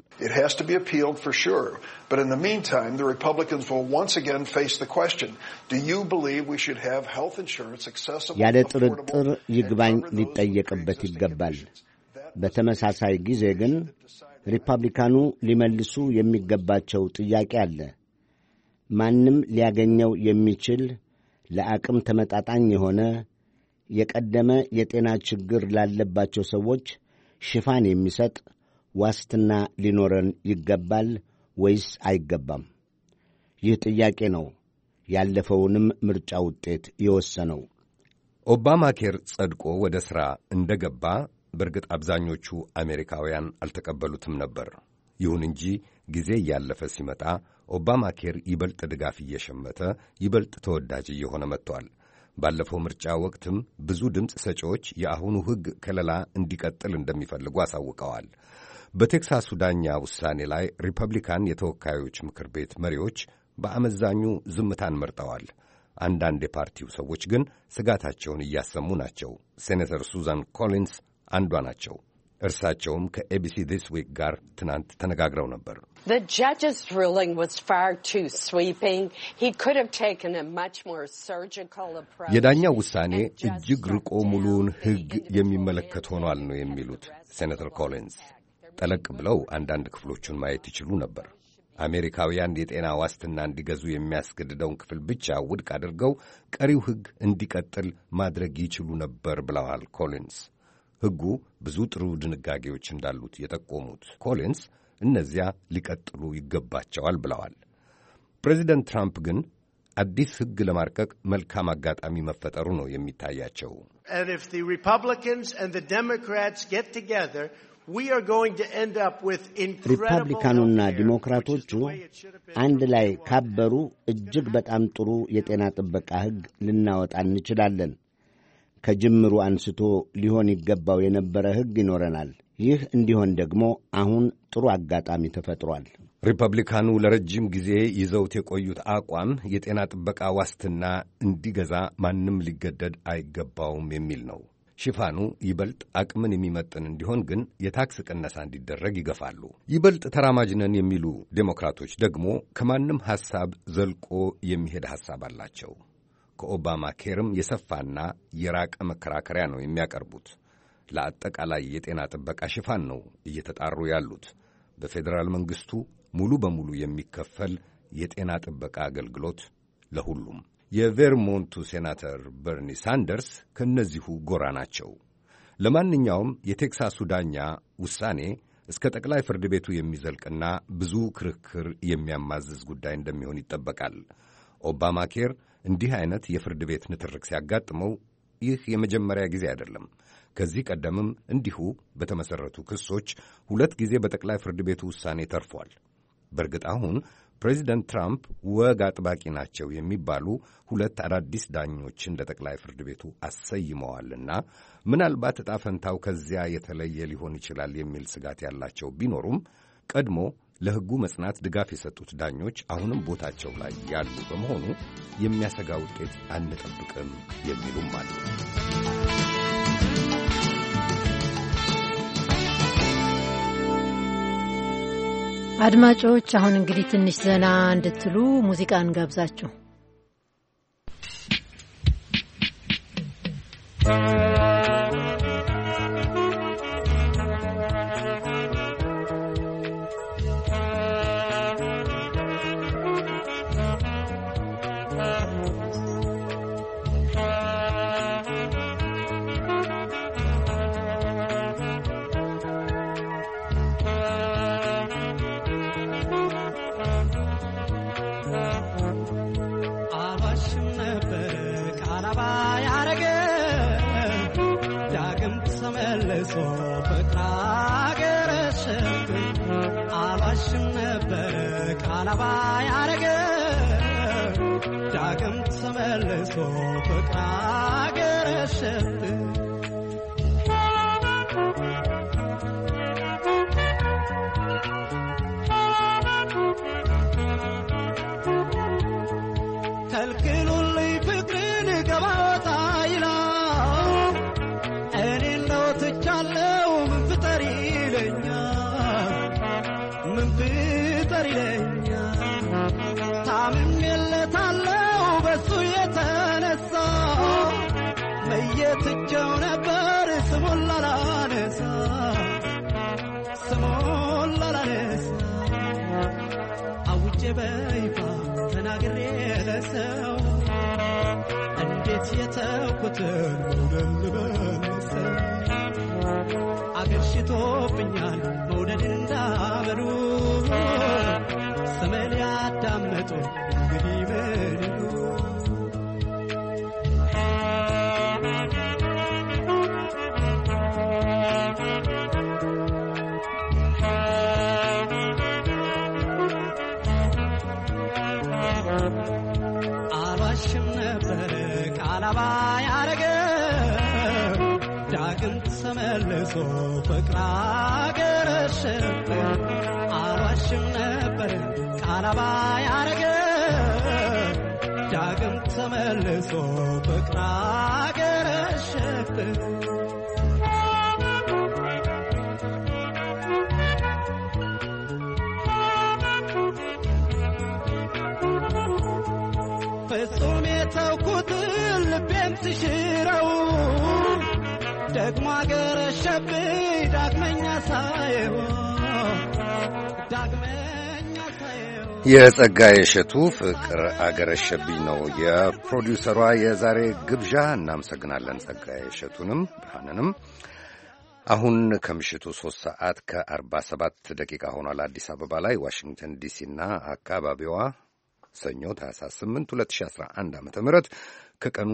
ያለ ጥርጥር ይግባኝ ሊጠየቅበት ይገባል። በተመሳሳይ ጊዜ ግን ሪፐብሊካኑ ሊመልሱ የሚገባቸው ጥያቄ አለ። ማንም ሊያገኘው የሚችል ለአቅም ተመጣጣኝ የሆነ የቀደመ የጤና ችግር ላለባቸው ሰዎች ሽፋን የሚሰጥ ዋስትና ሊኖረን ይገባል ወይስ አይገባም? ይህ ጥያቄ ነው ያለፈውንም ምርጫ ውጤት የወሰነው። ኦባማ ኬር ጸድቆ ወደ ሥራ እንደ ገባ በእርግጥ አብዛኞቹ አሜሪካውያን አልተቀበሉትም ነበር። ይሁን እንጂ ጊዜ እያለፈ ሲመጣ ኦባማ ኬር ይበልጥ ድጋፍ እየሸመተ ይበልጥ ተወዳጅ እየሆነ መጥቷል። ባለፈው ምርጫ ወቅትም ብዙ ድምፅ ሰጪዎች የአሁኑ ሕግ ከለላ እንዲቀጥል እንደሚፈልጉ አሳውቀዋል። በቴክሳሱ ዳኛ ውሳኔ ላይ ሪፐብሊካን የተወካዮች ምክር ቤት መሪዎች በአመዛኙ ዝምታን መርጠዋል። አንዳንድ የፓርቲው ሰዎች ግን ስጋታቸውን እያሰሙ ናቸው። ሴኔተር ሱዛን ኮሊንስ አንዷ ናቸው። እርሳቸውም ከኤቢሲ ዲስ ዊክ ጋር ትናንት ተነጋግረው ነበር። የዳኛው ውሳኔ እጅግ ርቆ ሙሉውን ሕግ የሚመለከት ሆኗል ነው የሚሉት ሴኔተር ኮሊንስ። ጠለቅ ብለው አንዳንድ ክፍሎቹን ማየት ይችሉ ነበር። አሜሪካውያን የጤና ዋስትና እንዲገዙ የሚያስገድደውን ክፍል ብቻ ውድቅ አድርገው ቀሪው ሕግ እንዲቀጥል ማድረግ ይችሉ ነበር ብለዋል ኮሊንስ። ሕጉ ብዙ ጥሩ ድንጋጌዎች እንዳሉት የጠቆሙት ኮሊንስ እነዚያ ሊቀጥሉ ይገባቸዋል ብለዋል። ፕሬዚደንት ትራምፕ ግን አዲስ ሕግ ለማርቀቅ መልካም አጋጣሚ መፈጠሩ ነው የሚታያቸው። ሪፐብሊካኑና ዲሞክራቶቹ አንድ ላይ ካበሩ እጅግ በጣም ጥሩ የጤና ጥበቃ ሕግ ልናወጣ እንችላለን። ከጅምሩ አንስቶ ሊሆን ይገባው የነበረ ሕግ ይኖረናል። ይህ እንዲሆን ደግሞ አሁን ጥሩ አጋጣሚ ተፈጥሯል። ሪፐብሊካኑ ለረጅም ጊዜ ይዘውት የቆዩት አቋም የጤና ጥበቃ ዋስትና እንዲገዛ ማንም ሊገደድ አይገባውም የሚል ነው። ሽፋኑ ይበልጥ አቅምን የሚመጥን እንዲሆን ግን የታክስ ቅነሳ እንዲደረግ ይገፋሉ። ይበልጥ ተራማጅ ነን የሚሉ ዴሞክራቶች ደግሞ ከማንም ሐሳብ ዘልቆ የሚሄድ ሐሳብ አላቸው። ከኦባማ ኬርም የሰፋና የራቀ መከራከሪያ ነው የሚያቀርቡት። ለአጠቃላይ የጤና ጥበቃ ሽፋን ነው እየተጣሩ ያሉት። በፌዴራል መንግሥቱ ሙሉ በሙሉ የሚከፈል የጤና ጥበቃ አገልግሎት ለሁሉም። የቬርሞንቱ ሴናተር በርኒ ሳንደርስ ከእነዚሁ ጎራ ናቸው። ለማንኛውም የቴክሳሱ ዳኛ ውሳኔ እስከ ጠቅላይ ፍርድ ቤቱ የሚዘልቅና ብዙ ክርክር የሚያማዝዝ ጉዳይ እንደሚሆን ይጠበቃል። ኦባማ ኬር እንዲህ አይነት የፍርድ ቤት ንትርክ ሲያጋጥመው ይህ የመጀመሪያ ጊዜ አይደለም። ከዚህ ቀደምም እንዲሁ በተመሠረቱ ክሶች 2 ጊዜ በጠቅላይ ፍርድ ቤቱ ውሳኔ ተርፏል። በእርግጥ አሁን ፕሬዚደንት ትራምፕ ወግ አጥባቂ ናቸው የሚባሉ 2 አዳዲስ ዳኞችን ለጠቅላይ ፍርድ ቤቱ አሰይመዋልና ምናልባት ዕጣ ፈንታው ከዚያ የተለየ ሊሆን ይችላል የሚል ስጋት ያላቸው ቢኖሩም ቀድሞ ለሕጉ መጽናት ድጋፍ የሰጡት ዳኞች አሁንም ቦታቸው ላይ ያሉ በመሆኑ የሚያሰጋ ውጤት አንጠብቅም የሚሉም አሉ። አድማጮች፣ አሁን እንግዲህ ትንሽ ዘና እንድትሉ ሙዚቃ እንጋብዛችሁ። የጸጋዬ እሸቱ ፍቅር አገረሸብኝ ነው የፕሮዲውሰሯ የዛሬ ግብዣ። እናመሰግናለን ጸጋዬ እሸቱንም ብርሃንንም። አሁን ከምሽቱ 3:47 ደቂቃ ሆኗል አዲስ አበባ ላይ። ዋሽንግተን ዲሲና አካባቢዋ ሰኞ ታኅሳስ 8 2011 ዓ.ም ከቀኑ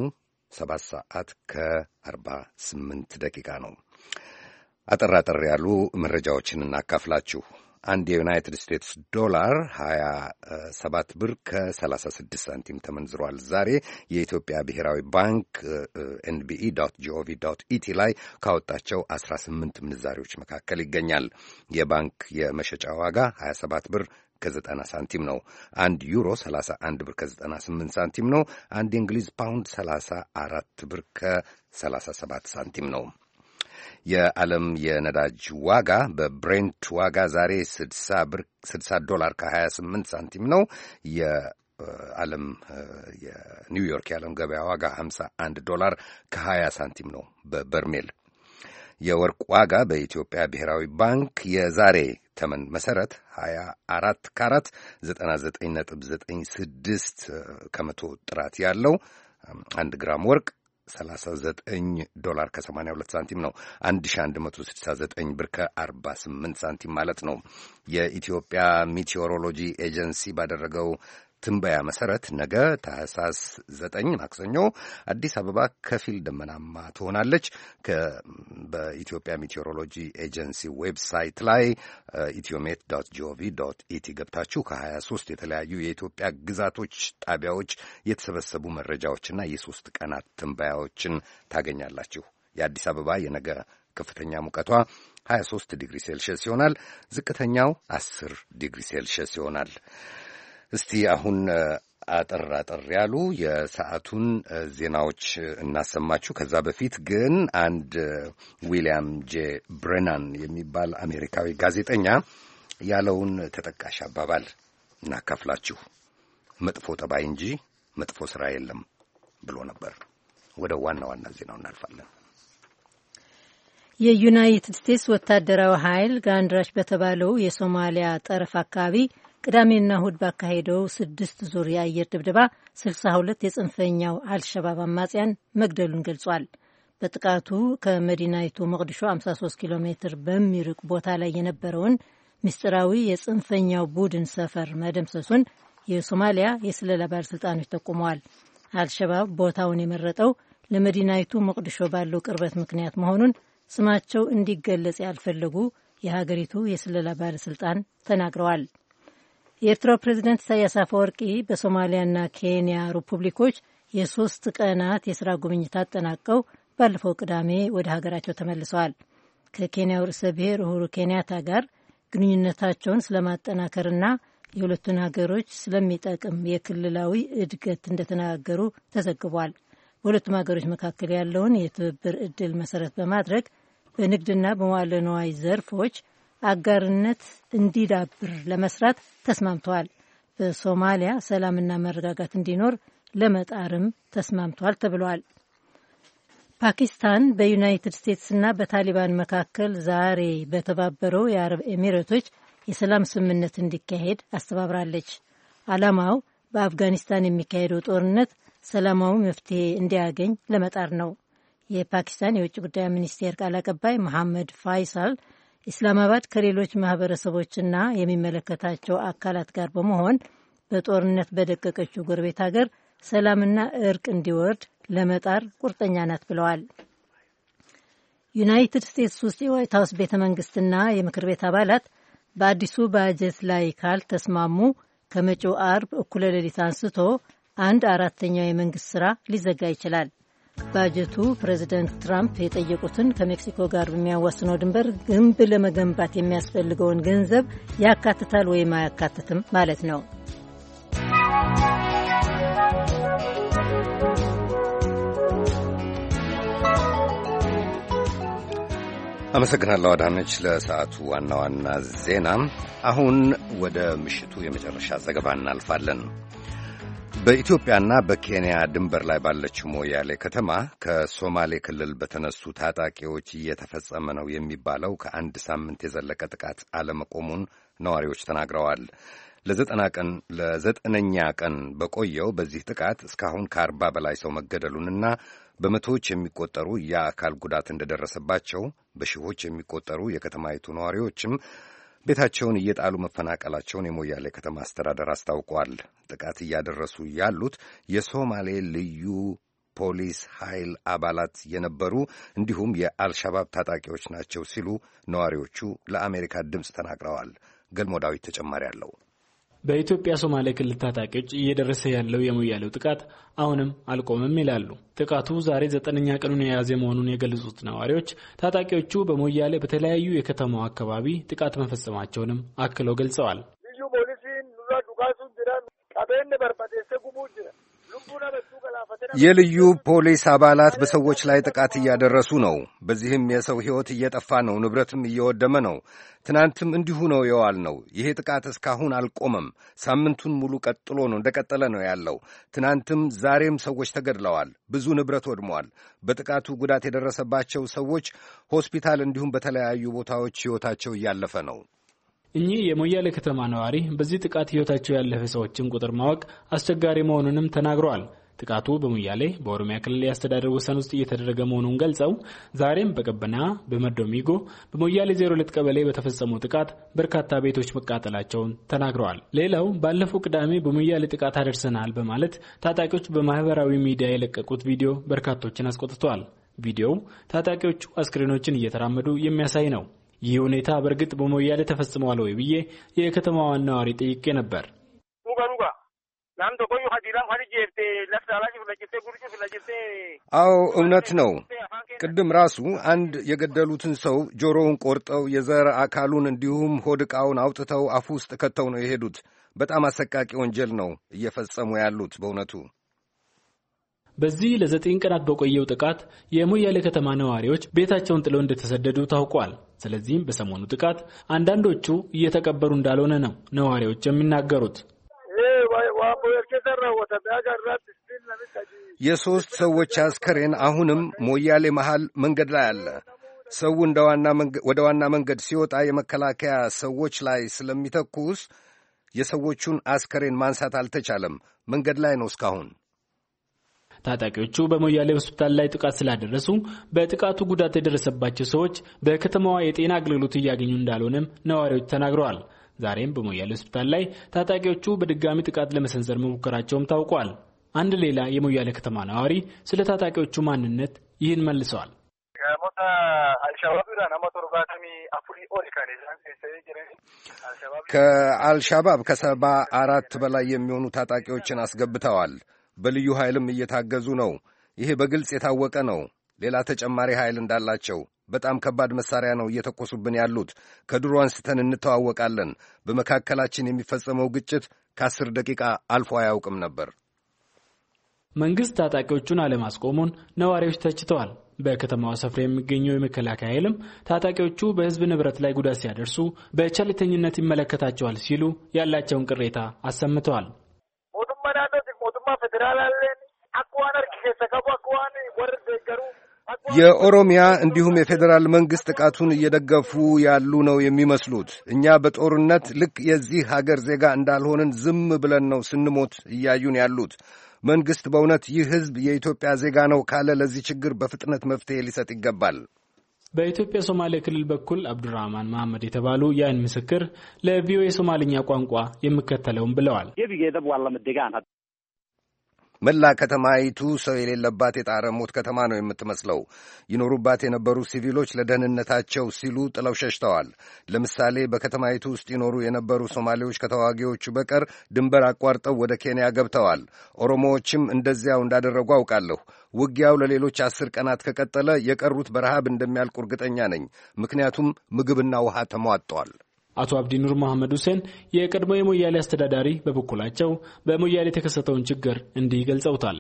7:48 ደቂቃ ነው። አጠር ያሉ መረጃዎችን እናካፍላችሁ። አንድ የዩናይትድ ስቴትስ ዶላር 27 ብር ከ36 ሳንቲም ተመንዝሯል። ዛሬ የኢትዮጵያ ብሔራዊ ባንክ nbe.gov.et ላይ ካወጣቸው 18 ምንዛሪዎች መካከል ይገኛል። የባንክ የመሸጫ ዋጋ 27 ብር ከ90 ሳንቲም ነው። አንድ ዩሮ 31 ብር ከ98 ሳንቲም ነው። አንድ የእንግሊዝ ፓውንድ 34 ብር ከ37 ሳንቲም ነው። የዓለም የነዳጅ ዋጋ በብሬንት ዋጋ ዛሬ 60 ዶላር ከ28 ሳንቲም ነው። የዓለም የኒውዮርክ የዓለም ገበያ ዋጋ 51 ዶላር ከ20 ሳንቲም ነው በበርሜል። የወርቅ ዋጋ በኢትዮጵያ ብሔራዊ ባንክ የዛሬ ተመን መሰረት 24 ካራት 99.96 ከመቶ ጥራት ያለው 1 ግራም ወርቅ 39 ዶላር ከ82 ሳንቲም ነው። 1169 ብር ከ48 ሳንቲም ማለት ነው። የኢትዮጵያ ሚቴዎሮሎጂ ኤጀንሲ ባደረገው ትንበያ መሰረት ነገ ታኅሳስ 9 ማክሰኞ አዲስ አበባ ከፊል ደመናማ ትሆናለች። በኢትዮጵያ ሚቴዎሮሎጂ ኤጀንሲ ዌብሳይት ላይ etiomet.gov.et ገብታችሁ ከ23 የተለያዩ የኢትዮጵያ ግዛቶች ጣቢያዎች የተሰበሰቡ መረጃዎችና የሶስት ቀናት ትንበያዎችን ታገኛላችሁ። የአዲስ አበባ የነገ ከፍተኛ ሙቀቷ 23 ዲግሪ ሴልሺየስ ይሆናል። ዝቅተኛው 10 ዲግሪ ሴልሺየስ ይሆናል። እስቲ አሁን አጠር ያሉ የሰዓቱን ዜናዎች እናሰማችሁ። ከዛ በፊት ግን አንድ ዊሊያም ጄ ብሬናን የሚባል አሜሪካዊ ጋዜጠኛ ያለውን ተጠቃሽ አባባል እናካፍላችሁ። መጥፎ ጠባይ እንጂ መጥፎ ሥራ የለም ብሎ ነበር። ወደ ዋና ዋና ዜናው እናልፋለን። የዩናይትድ ስቴትስ ወታደራዊ ኃይል ጋንድራሽ በተባለው የሶማሊያ ጠረፍ አካባቢ ቅዳሜና እሁድ ባካሄደው 6 ዙር የአየር ድብደባ 62 የጽንፈኛው አልሸባብ አማጽያን መግደሉን ገልጿል። በጥቃቱ ከመዲናይቱ ሞቃዲሾ 53 ኪሎ ሜትር በሚርቅ ቦታ ላይ የነበረውን ምስጢራዊ የጽንፈኛው ቡድን ሰፈር መደምሰሱን የሶማሊያ የስለላ ባለሥልጣኖች ጠቁመዋል። አልሸባብ ቦታውን የመረጠው ለመዲናይቱ ሞቃዲሾ ባለው ቅርበት ምክንያት መሆኑን ስማቸው እንዲገለጽ ያልፈለጉ የሀገሪቱ የስለላ ባለሥልጣን ተናግረዋል። የኤርትራው ፕሬዚደንት ኢሳያስ አፈወርቂ በሶማሊያና ኬንያ ሪፑብሊኮች የ3 ቀናት የሥራ ጉብኝት አጠናቀው ባለፈው ቅዳሜ ወደ ሀገራቸው ተመልሰዋል። ከኬንያው ርዕሰ ብሔር ኡሁሩ ኬንያታ ጋር ግንኙነታቸውን ስለማጠናከርና የሁለቱን ሀገሮች ስለሚጠቅም የክልላዊ እድገት እንደተነጋገሩ ተዘግቧል። በሁለቱም ሀገሮች መካከል ያለውን የትብብር ዕድል መሰረት በማድረግ በንግድና በመዋዕለ ንዋይ ዘርፎች አጋርነት እንዲዳብር ለመስራት ተስማምተዋል። በሶማሊያ ሰላምና መረጋጋት እንዲኖር ለመጣርም ተስማምተዋል ተብሏል። ፓኪስታን በዩናይትድ ስቴትስና በታሊባን መካከል ዛሬ በተባበረው የአረብ ኤሚሬቶች የሰላም ስምምነት እንዲካሄድ አስተባብራለች። ዓላማው በአፍጋኒስታን የሚካሄደው ጦርነት ሰላማዊ መፍትሄ እንዲያገኝ ለመጣር ነው። የፓኪስታን የውጭ ጉዳይ ሚኒስቴር ቃል አቀባይ መሐመድ ፋይሳል ኢስላማባድ ከሌሎች ማህበረሰቦችና የሚመለከታቸው አካላት ጋር በመሆን በጦርነት በደቀቀችው ጎረቤት ሀገር ሰላምና እርቅ እንዲወርድ ለመጣር ቁርጠኛ ናት ብለዋል። ዩናይትድ ስቴትስ ውስጥ የዋይት ሀውስ ቤተ መንግስትና የምክር ቤት አባላት በአዲሱ ባጀት ላይ ካልተስማሙ ከመጪው አርብ እኩለ ሌሊት አንስቶ 1/4 የመንግስት ስራ ሊዘጋ ይችላል። ባጀቱ ፕሬዚደንት ትራምፕ የጠየቁትን ከሜክሲኮ ጋር በሚያዋስነው ድንበር ግንብ ለመገንባት የሚያስፈልገውን ገንዘብ ያካትታል ወይም አያካትትም ማለት ነው። አመሰግናለሁ አዳነች ለሰዓቱ ዋና ዋና ዜና። አሁን ወደ ምሽቱ የመጨረሻ ዘገባ እናልፋለን። በኢትዮጵያና በኬንያ ድንበር ላይ ባለችው ሞያሌ ከተማ ከሶማሌ ክልል በተነሱ ታጣቂዎች እየተፈጸመ ነው የሚባለው ከአንድ ሳምንት የዘለቀ ጥቃት አለመቆሙን ነዋሪዎች ተናግረዋል። ለዘጠነኛ ቀን በቆየው በዚህ ጥቃት እስካሁን ከ40 በላይ ሰው መገደሉንና በመቶዎች የሚቆጠሩ የአካል ጉዳት እንደደረሰባቸው፣ በሺዎች የሚቆጠሩ የከተማይቱ ነዋሪዎችም ቤታቸውን እየጣሉ መፈናቀላቸውን የሞያሌ ከተማ አስተዳደር አስታውቋል። ጥቃት እያደረሱ ያሉት የሶማሌ ልዩ ፖሊስ ኃይል አባላት የነበሩ እንዲሁም የአልሻባብ ታጣቂዎች ናቸው ሲሉ ነዋሪዎቹ ለአሜሪካ ድምፅ ተናግረዋል። ገልሞ ዳዊት ተጨማሪ አለው። በኢትዮጵያ ሶማሌ ክልል ታጣቂዎች እየደረሰ ያለው የሞያሌው ጥቃት አሁንም አልቆምም ይላሉ። ጥቃቱ ዛሬ 9ኛ ቀኑን የያዘ መሆኑን የገለጹት ነዋሪዎች ታጣቂዎቹ በሞያሌ በተለያዩ የከተማው አካባቢ ጥቃት መፈጸማቸውንም አክለው ገልጸዋል። ልዩ ፖሊሲን ኑራ ዱጋሱን ጅራን ቀበን በርባቴሰ ጉቡ ጅራ የልዩ ፖሊስ አባላት በሰዎች ላይ ጥቃት እያደረሱ ነው። በዚህም የሰው ሕይወት እየጠፋ ነው፣ ንብረትም እየወደመ ነው። ትናንትም እንዲሁ ነው የዋል ነው። ይሄ ጥቃት እስካሁን አልቆመም። ሳምንቱን ሙሉ እንደቀጠለ ነው ያለው። ትናንትም ዛሬም ሰዎች ተገድለዋል። ብዙ ንብረት ወድሟል። በጥቃቱ ጉዳት የደረሰባቸው ሰዎች ሆስፒታል እንዲሁም በተለያዩ ቦታዎች ሕይወታቸው እያለፈ ነው። እኚህ የሞያሌ ከተማ ነዋሪ በዚህ ጥቃት ሕይወታቸው ያለፈ ሰዎችን ቁጥር ማወቅ አስቸጋሪ መሆኑንም ተናግረዋል። ጥቃቱ በሞያሌ በኦሮሚያ ክልል የአስተዳደር ወሰን ውስጥ እየተደረገ መሆኑን ገልጸው ዛሬም በቀበና በመዶሚጎ በሞያሌ 02 ቀበሌ በተፈጸመው ጥቃት በርካታ ቤቶች መቃጠላቸውን ተናግረዋል። ሌላው ባለፈው ቅዳሜ በሞያሌ ጥቃት አደርሰናል በማለት ታጣቂዎች በማህበራዊ ሚዲያ የለቀቁት ቪዲዮ በርካቶችን አስቆጥተዋል። ቪዲዮው ታጣቂዎቹ አስክሬኖችን እየተራመዱ የሚያሳይ ነው። ይህ ሁኔታ በእርግጥ በሞያሌ ተፈጽሟል ወይ ብዬ የከተማዋን ነዋሪ ጠይቄ ነበር። አዎ እውነት ነው። ቅድም ራሱ አንድ የገደሉትን ሰው ጆሮውን ቆርጠው የዘር አካሉን እንዲሁም ሆድ ዕቃውን አውጥተው አፉ ውስጥ ከተው ነው የሄዱት። በጣም አሰቃቂ ወንጀል ነው እየፈጸሙ ያሉት በእውነቱ። በዚህ ለ9 ቀናት በቆየው ጥቃት የሞያሌ ከተማ ነዋሪዎች ቤታቸውን ጥለው እንደተሰደዱ ታውቋል። ስለዚህም በሰሞኑ ጥቃት አንዳንዶቹ እየተቀበሩ እንዳልሆነ ነው ነዋሪዎች የሚናገሩት። የሶስት ሰዎች አስከሬን አሁንም ሞያሌ መሃል መንገድ ላይ አለ። ሰው ወደ ዋና መንገድ ሲወጣ የመከላከያ ሰዎች ላይ ስለሚተኩስ የሰዎቹን አስከሬን ማንሳት አልተቻለም። መንገድ ላይ ነው እስካሁን። ታጣቂዎቹ በሞያሌ ሆስፒታል ላይ ጥቃት ስላደረሱ በጥቃቱ ጉዳት የደረሰባቸው ሰዎች በከተማዋ የጤና አገልግሎት እያገኙ እንዳልሆነም ነዋሪዎች ተናግረዋል። ዛሬም በሞያሌ ሆስፒታል ላይ ታጣቂዎቹ በድጋሚ ጥቃት ለመሰንዘር መሞከራቸውም ታውቋል። አንድ ሌላ የሞያሌ ከተማ ነዋሪ ስለ ታጣቂዎቹ ማንነት ይህን መልሰዋል። ከአልሻባብ 74 በላይ የሚሆኑ ታጣቂዎችን አስገብተዋል። በልዩ ኃይልም እየታገዙ ነው። ይሄ በግልጽ የታወቀ ነው። ሌላ ተጨማሪ ኃይል እንዳላቸው በጣም ከባድ መሳሪያ ነው እየተኮሱብን ያሉት። ከድሮ አንስተን እንተዋወቃለን። በመካከላችን የሚፈጸመው ግጭት ከ10 ደቂቃ አልፎ አያውቅም ነበር። መንግስት ታጣቂዎቹን አለማስቆሙን ነዋሪዎች ተችተዋል። በከተማዋ ሰፍራ የሚገኘው የመከላከያ ኃይልም ታጣቂዎቹ በህዝብ ንብረት ላይ ጉዳት ሲያደርሱ በቸልተኝነት ይመለከታቸዋል ሲሉ ያላቸውን ቅሬታ አሰምተዋል። የኦሮሚያ እንዲሁም የፌዴራል መንግሥት ጥቃቱን እየደገፉ ያሉ ነው የሚመስሉት። እኛ በጦርነት ልክ የዚህ ሀገር ዜጋ እንዳልሆንን ዝም ብለን ነው ስንሞት እያዩን ያሉት። መንግሥት በእውነት ይህ ሕዝብ የኢትዮጵያ ዜጋ ነው ካለ ለዚህ ችግር በፍጥነት መፍትሄ ሊሰጥ ይገባል። በኢትዮጵያ ሶማሌ ክልል በኩል አብዱራህማን መሐመድ የተባሉ የአይን ምስክር ለቪኦኤ ሶማሊኛ ቋንቋ የሚከተለውን ብለዋል። መላ ከተማይቱ ሰው የሌለባት የጣረ ሞት ከተማ ነው የምትመስለው። ይኖሩባት የነበሩ ሲቪሎች ለደህንነታቸው ሲሉ ጥለው ሸሽተዋል። ለምሳሌ በከተማይቱ ውስጥ ይኖሩ የነበሩ ሶማሌዎች ከተዋጊዎቹ በቀር ድንበር አቋርጠው ወደ ኬንያ ገብተዋል። ኦሮሞዎችም እንደዚያው እንዳደረጉ አውቃለሁ። ውጊያው ለሌሎች 10 ቀናት ከቀጠለ የቀሩት በረሃብ እንደሚያልቁ እርግጠኛ ነኝ። ምክንያቱም ምግብና ውሃ ተሟጧል። አቶ አብዲ ኑር መሐመድ ሁሴን የቀድሞ የሞያሌ አስተዳዳሪ በበኩላቸው በሞያሌ የተከሰተውን ችግር እንዲህ ገልጸውታል።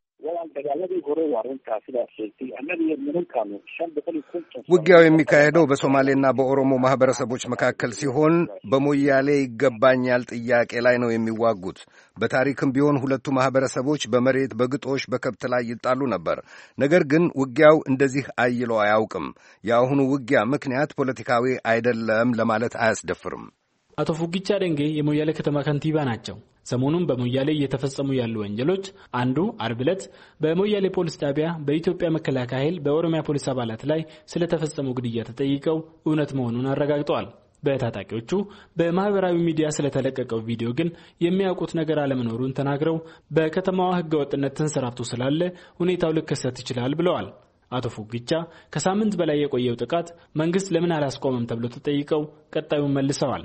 ውጊያው የሚካሄደው በሶማሌና በኦሮሞ ማህበረሰቦች መካከል ሲሆን በሞያሌ ይገባኛል ጥያቄ ላይ ነው የሚዋጉት። በታሪክም ቢሆን ሁለቱ ማህበረሰቦች በመሬት፣ በግጦሽ፣ በከብት ላይ ይጣሉ ነበር። ነገር ግን ውጊያው እንደዚህ አይሎ አያውቅም። የአሁኑ ውጊያ ምክንያት ፖለቲካዊ አይደለም ለማለት አያስደፍርም። አቶ ፉጊቻ ደንጌ የሞያሌ ከተማ ከንቲባ ናቸው። ሰሞኑን በሞያሌ እየተፈጸሙ ያሉ ወንጀሎች አንዱ አርብ ዕለት በሞያሌ ፖሊስ ጣቢያ በኢትዮጵያ መከላከያ ኃይል በኦሮሚያ ፖሊስ አባላት ላይ ስለተፈጸመው ግድያ ተጠይቀው እውነት መሆኑን አረጋግጠዋል። በታጣቂዎቹ በማህበራዊ ሚዲያ ስለተለቀቀው ቪዲዮ ግን የሚያውቁት ነገር አለመኖሩን ተናግረው በከተማዋ ህገወጥነት ተንሰራፍቶ ስላለ ሁኔታው ሊከሰት ይችላል ብለዋል። አቶ ፉጊቻ ከሳምንት በላይ የቆየው ጥቃት መንግስት ለምን አላስቆመም ተብሎ ተጠይቀው ቀጣዩን መልሰዋል።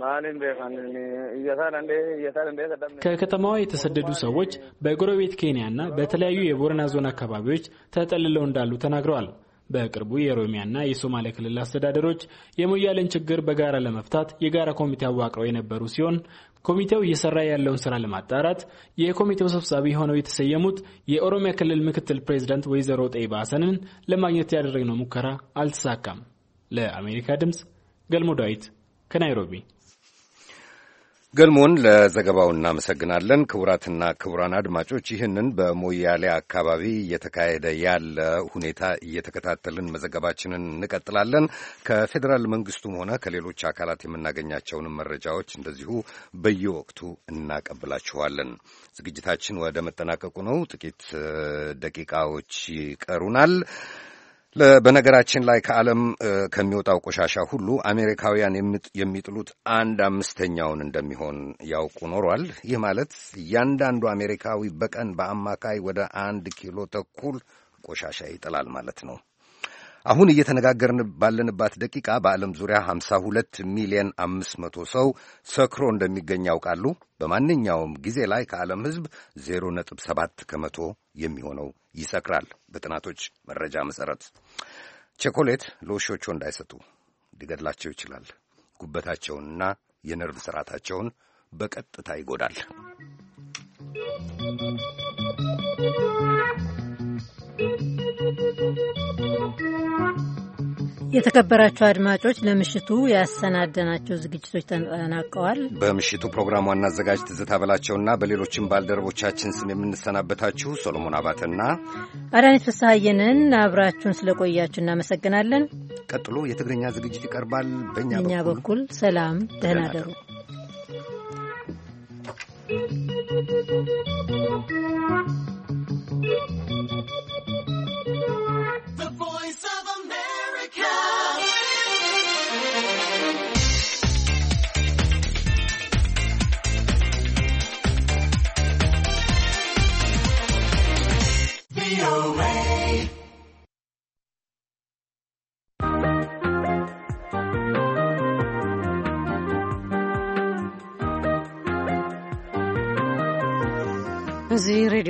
ከከተማዋ የተሰደዱ ሰዎች በጎረቤት ኬንያና በተለያዩ የቦረና ዞን አካባቢዎች ተጠልለው እንዳሉ ተናግረዋል። በቅርቡ የኦሮሚያና የሶማሌ ክልል አስተዳደሮች የሞያሌን ችግር በጋራ ለመፍታት የጋራ ኮሚቴ አዋቅረው የነበሩ ሲሆን ኮሚቴው እየሰራ ያለውን ስራ ለማጣራት የኮሚቴው ሰብሳቢ ሆነው የተሰየሙት የኦሮሚያ ክልል ምክትል ፕሬዝዳንት ወይዘሮ ጠይባ ሐሰንን ለማግኘት ያደረግነው ሙከራ አልተሳካም። ለአሜሪካ ድምፅ ገልሞ ዳዊት ከናይሮቢ። ገልሞን ለዘገባው እናመሰግናለን። ክቡራትና ክቡራን አድማጮች ይህንን በሞያሌ አካባቢ እየተካሄደ ያለ ሁኔታ እየተከታተልን መዘገባችንን እንቀጥላለን። ከፌዴራል መንግስቱም ሆነ ከሌሎች አካላት የምናገኛቸውንም መረጃዎች እንደዚሁ በየወቅቱ እናቀብላችኋለን። ዝግጅታችን ወደ መጠናቀቁ ነው። ጥቂት ደቂቃዎች ይቀሩናል። በነገራችን ላይ ከዓለም ከሚወጣው ቆሻሻ ሁሉ አሜሪካውያን የሚጥሉት 1/5 እንደሚሆን ያውቁ ኖሯል። ይህ ማለት እያንዳንዱ አሜሪካዊ በቀን በአማካይ ወደ 1 ኪሎ ተኩል ቆሻሻ ይጥላል ማለት ነው። አሁን እየተነጋገርን ባለንባት ደቂቃ በዓለም ዙሪያ 52 ሚሊዮን 500 ሰው ሰክሮ እንደሚገኝ ያውቃሉ። በማንኛውም ጊዜ ላይ ከዓለም ሕዝብ 0.7 ከመቶ የሚሆነው ይሰክራል። በጥናቶች መረጃ መሰረት ቸኮሌት ለውሾቹ እንዳይሰጡ ሊገድላቸው ይችላል። ጉበታቸውንና የነርቭ ስርዓታቸውን በቀጥታ ይጎዳል። የተከበራችሁ አድማጮች ለምሽቱ ያሰናደናቸው ዝግጅቶች ተጠናቀዋል። በምሽቱ ፕሮግራም ዋና አዘጋጅ ትዝታ በላቸውና በሌሎችም ባልደረቦቻችን ስም የምንሰናበታችሁ ሶሎሞን አባተና አዳነች ፍስሐየንን አብራችሁን ስለቆያችሁ እናመሰግናለን። ቀጥሎ የትግርኛ ዝግጅት ይቀርባል። በእኛ በኩል ሰላም፣ ደህና ደሩ። እዚህ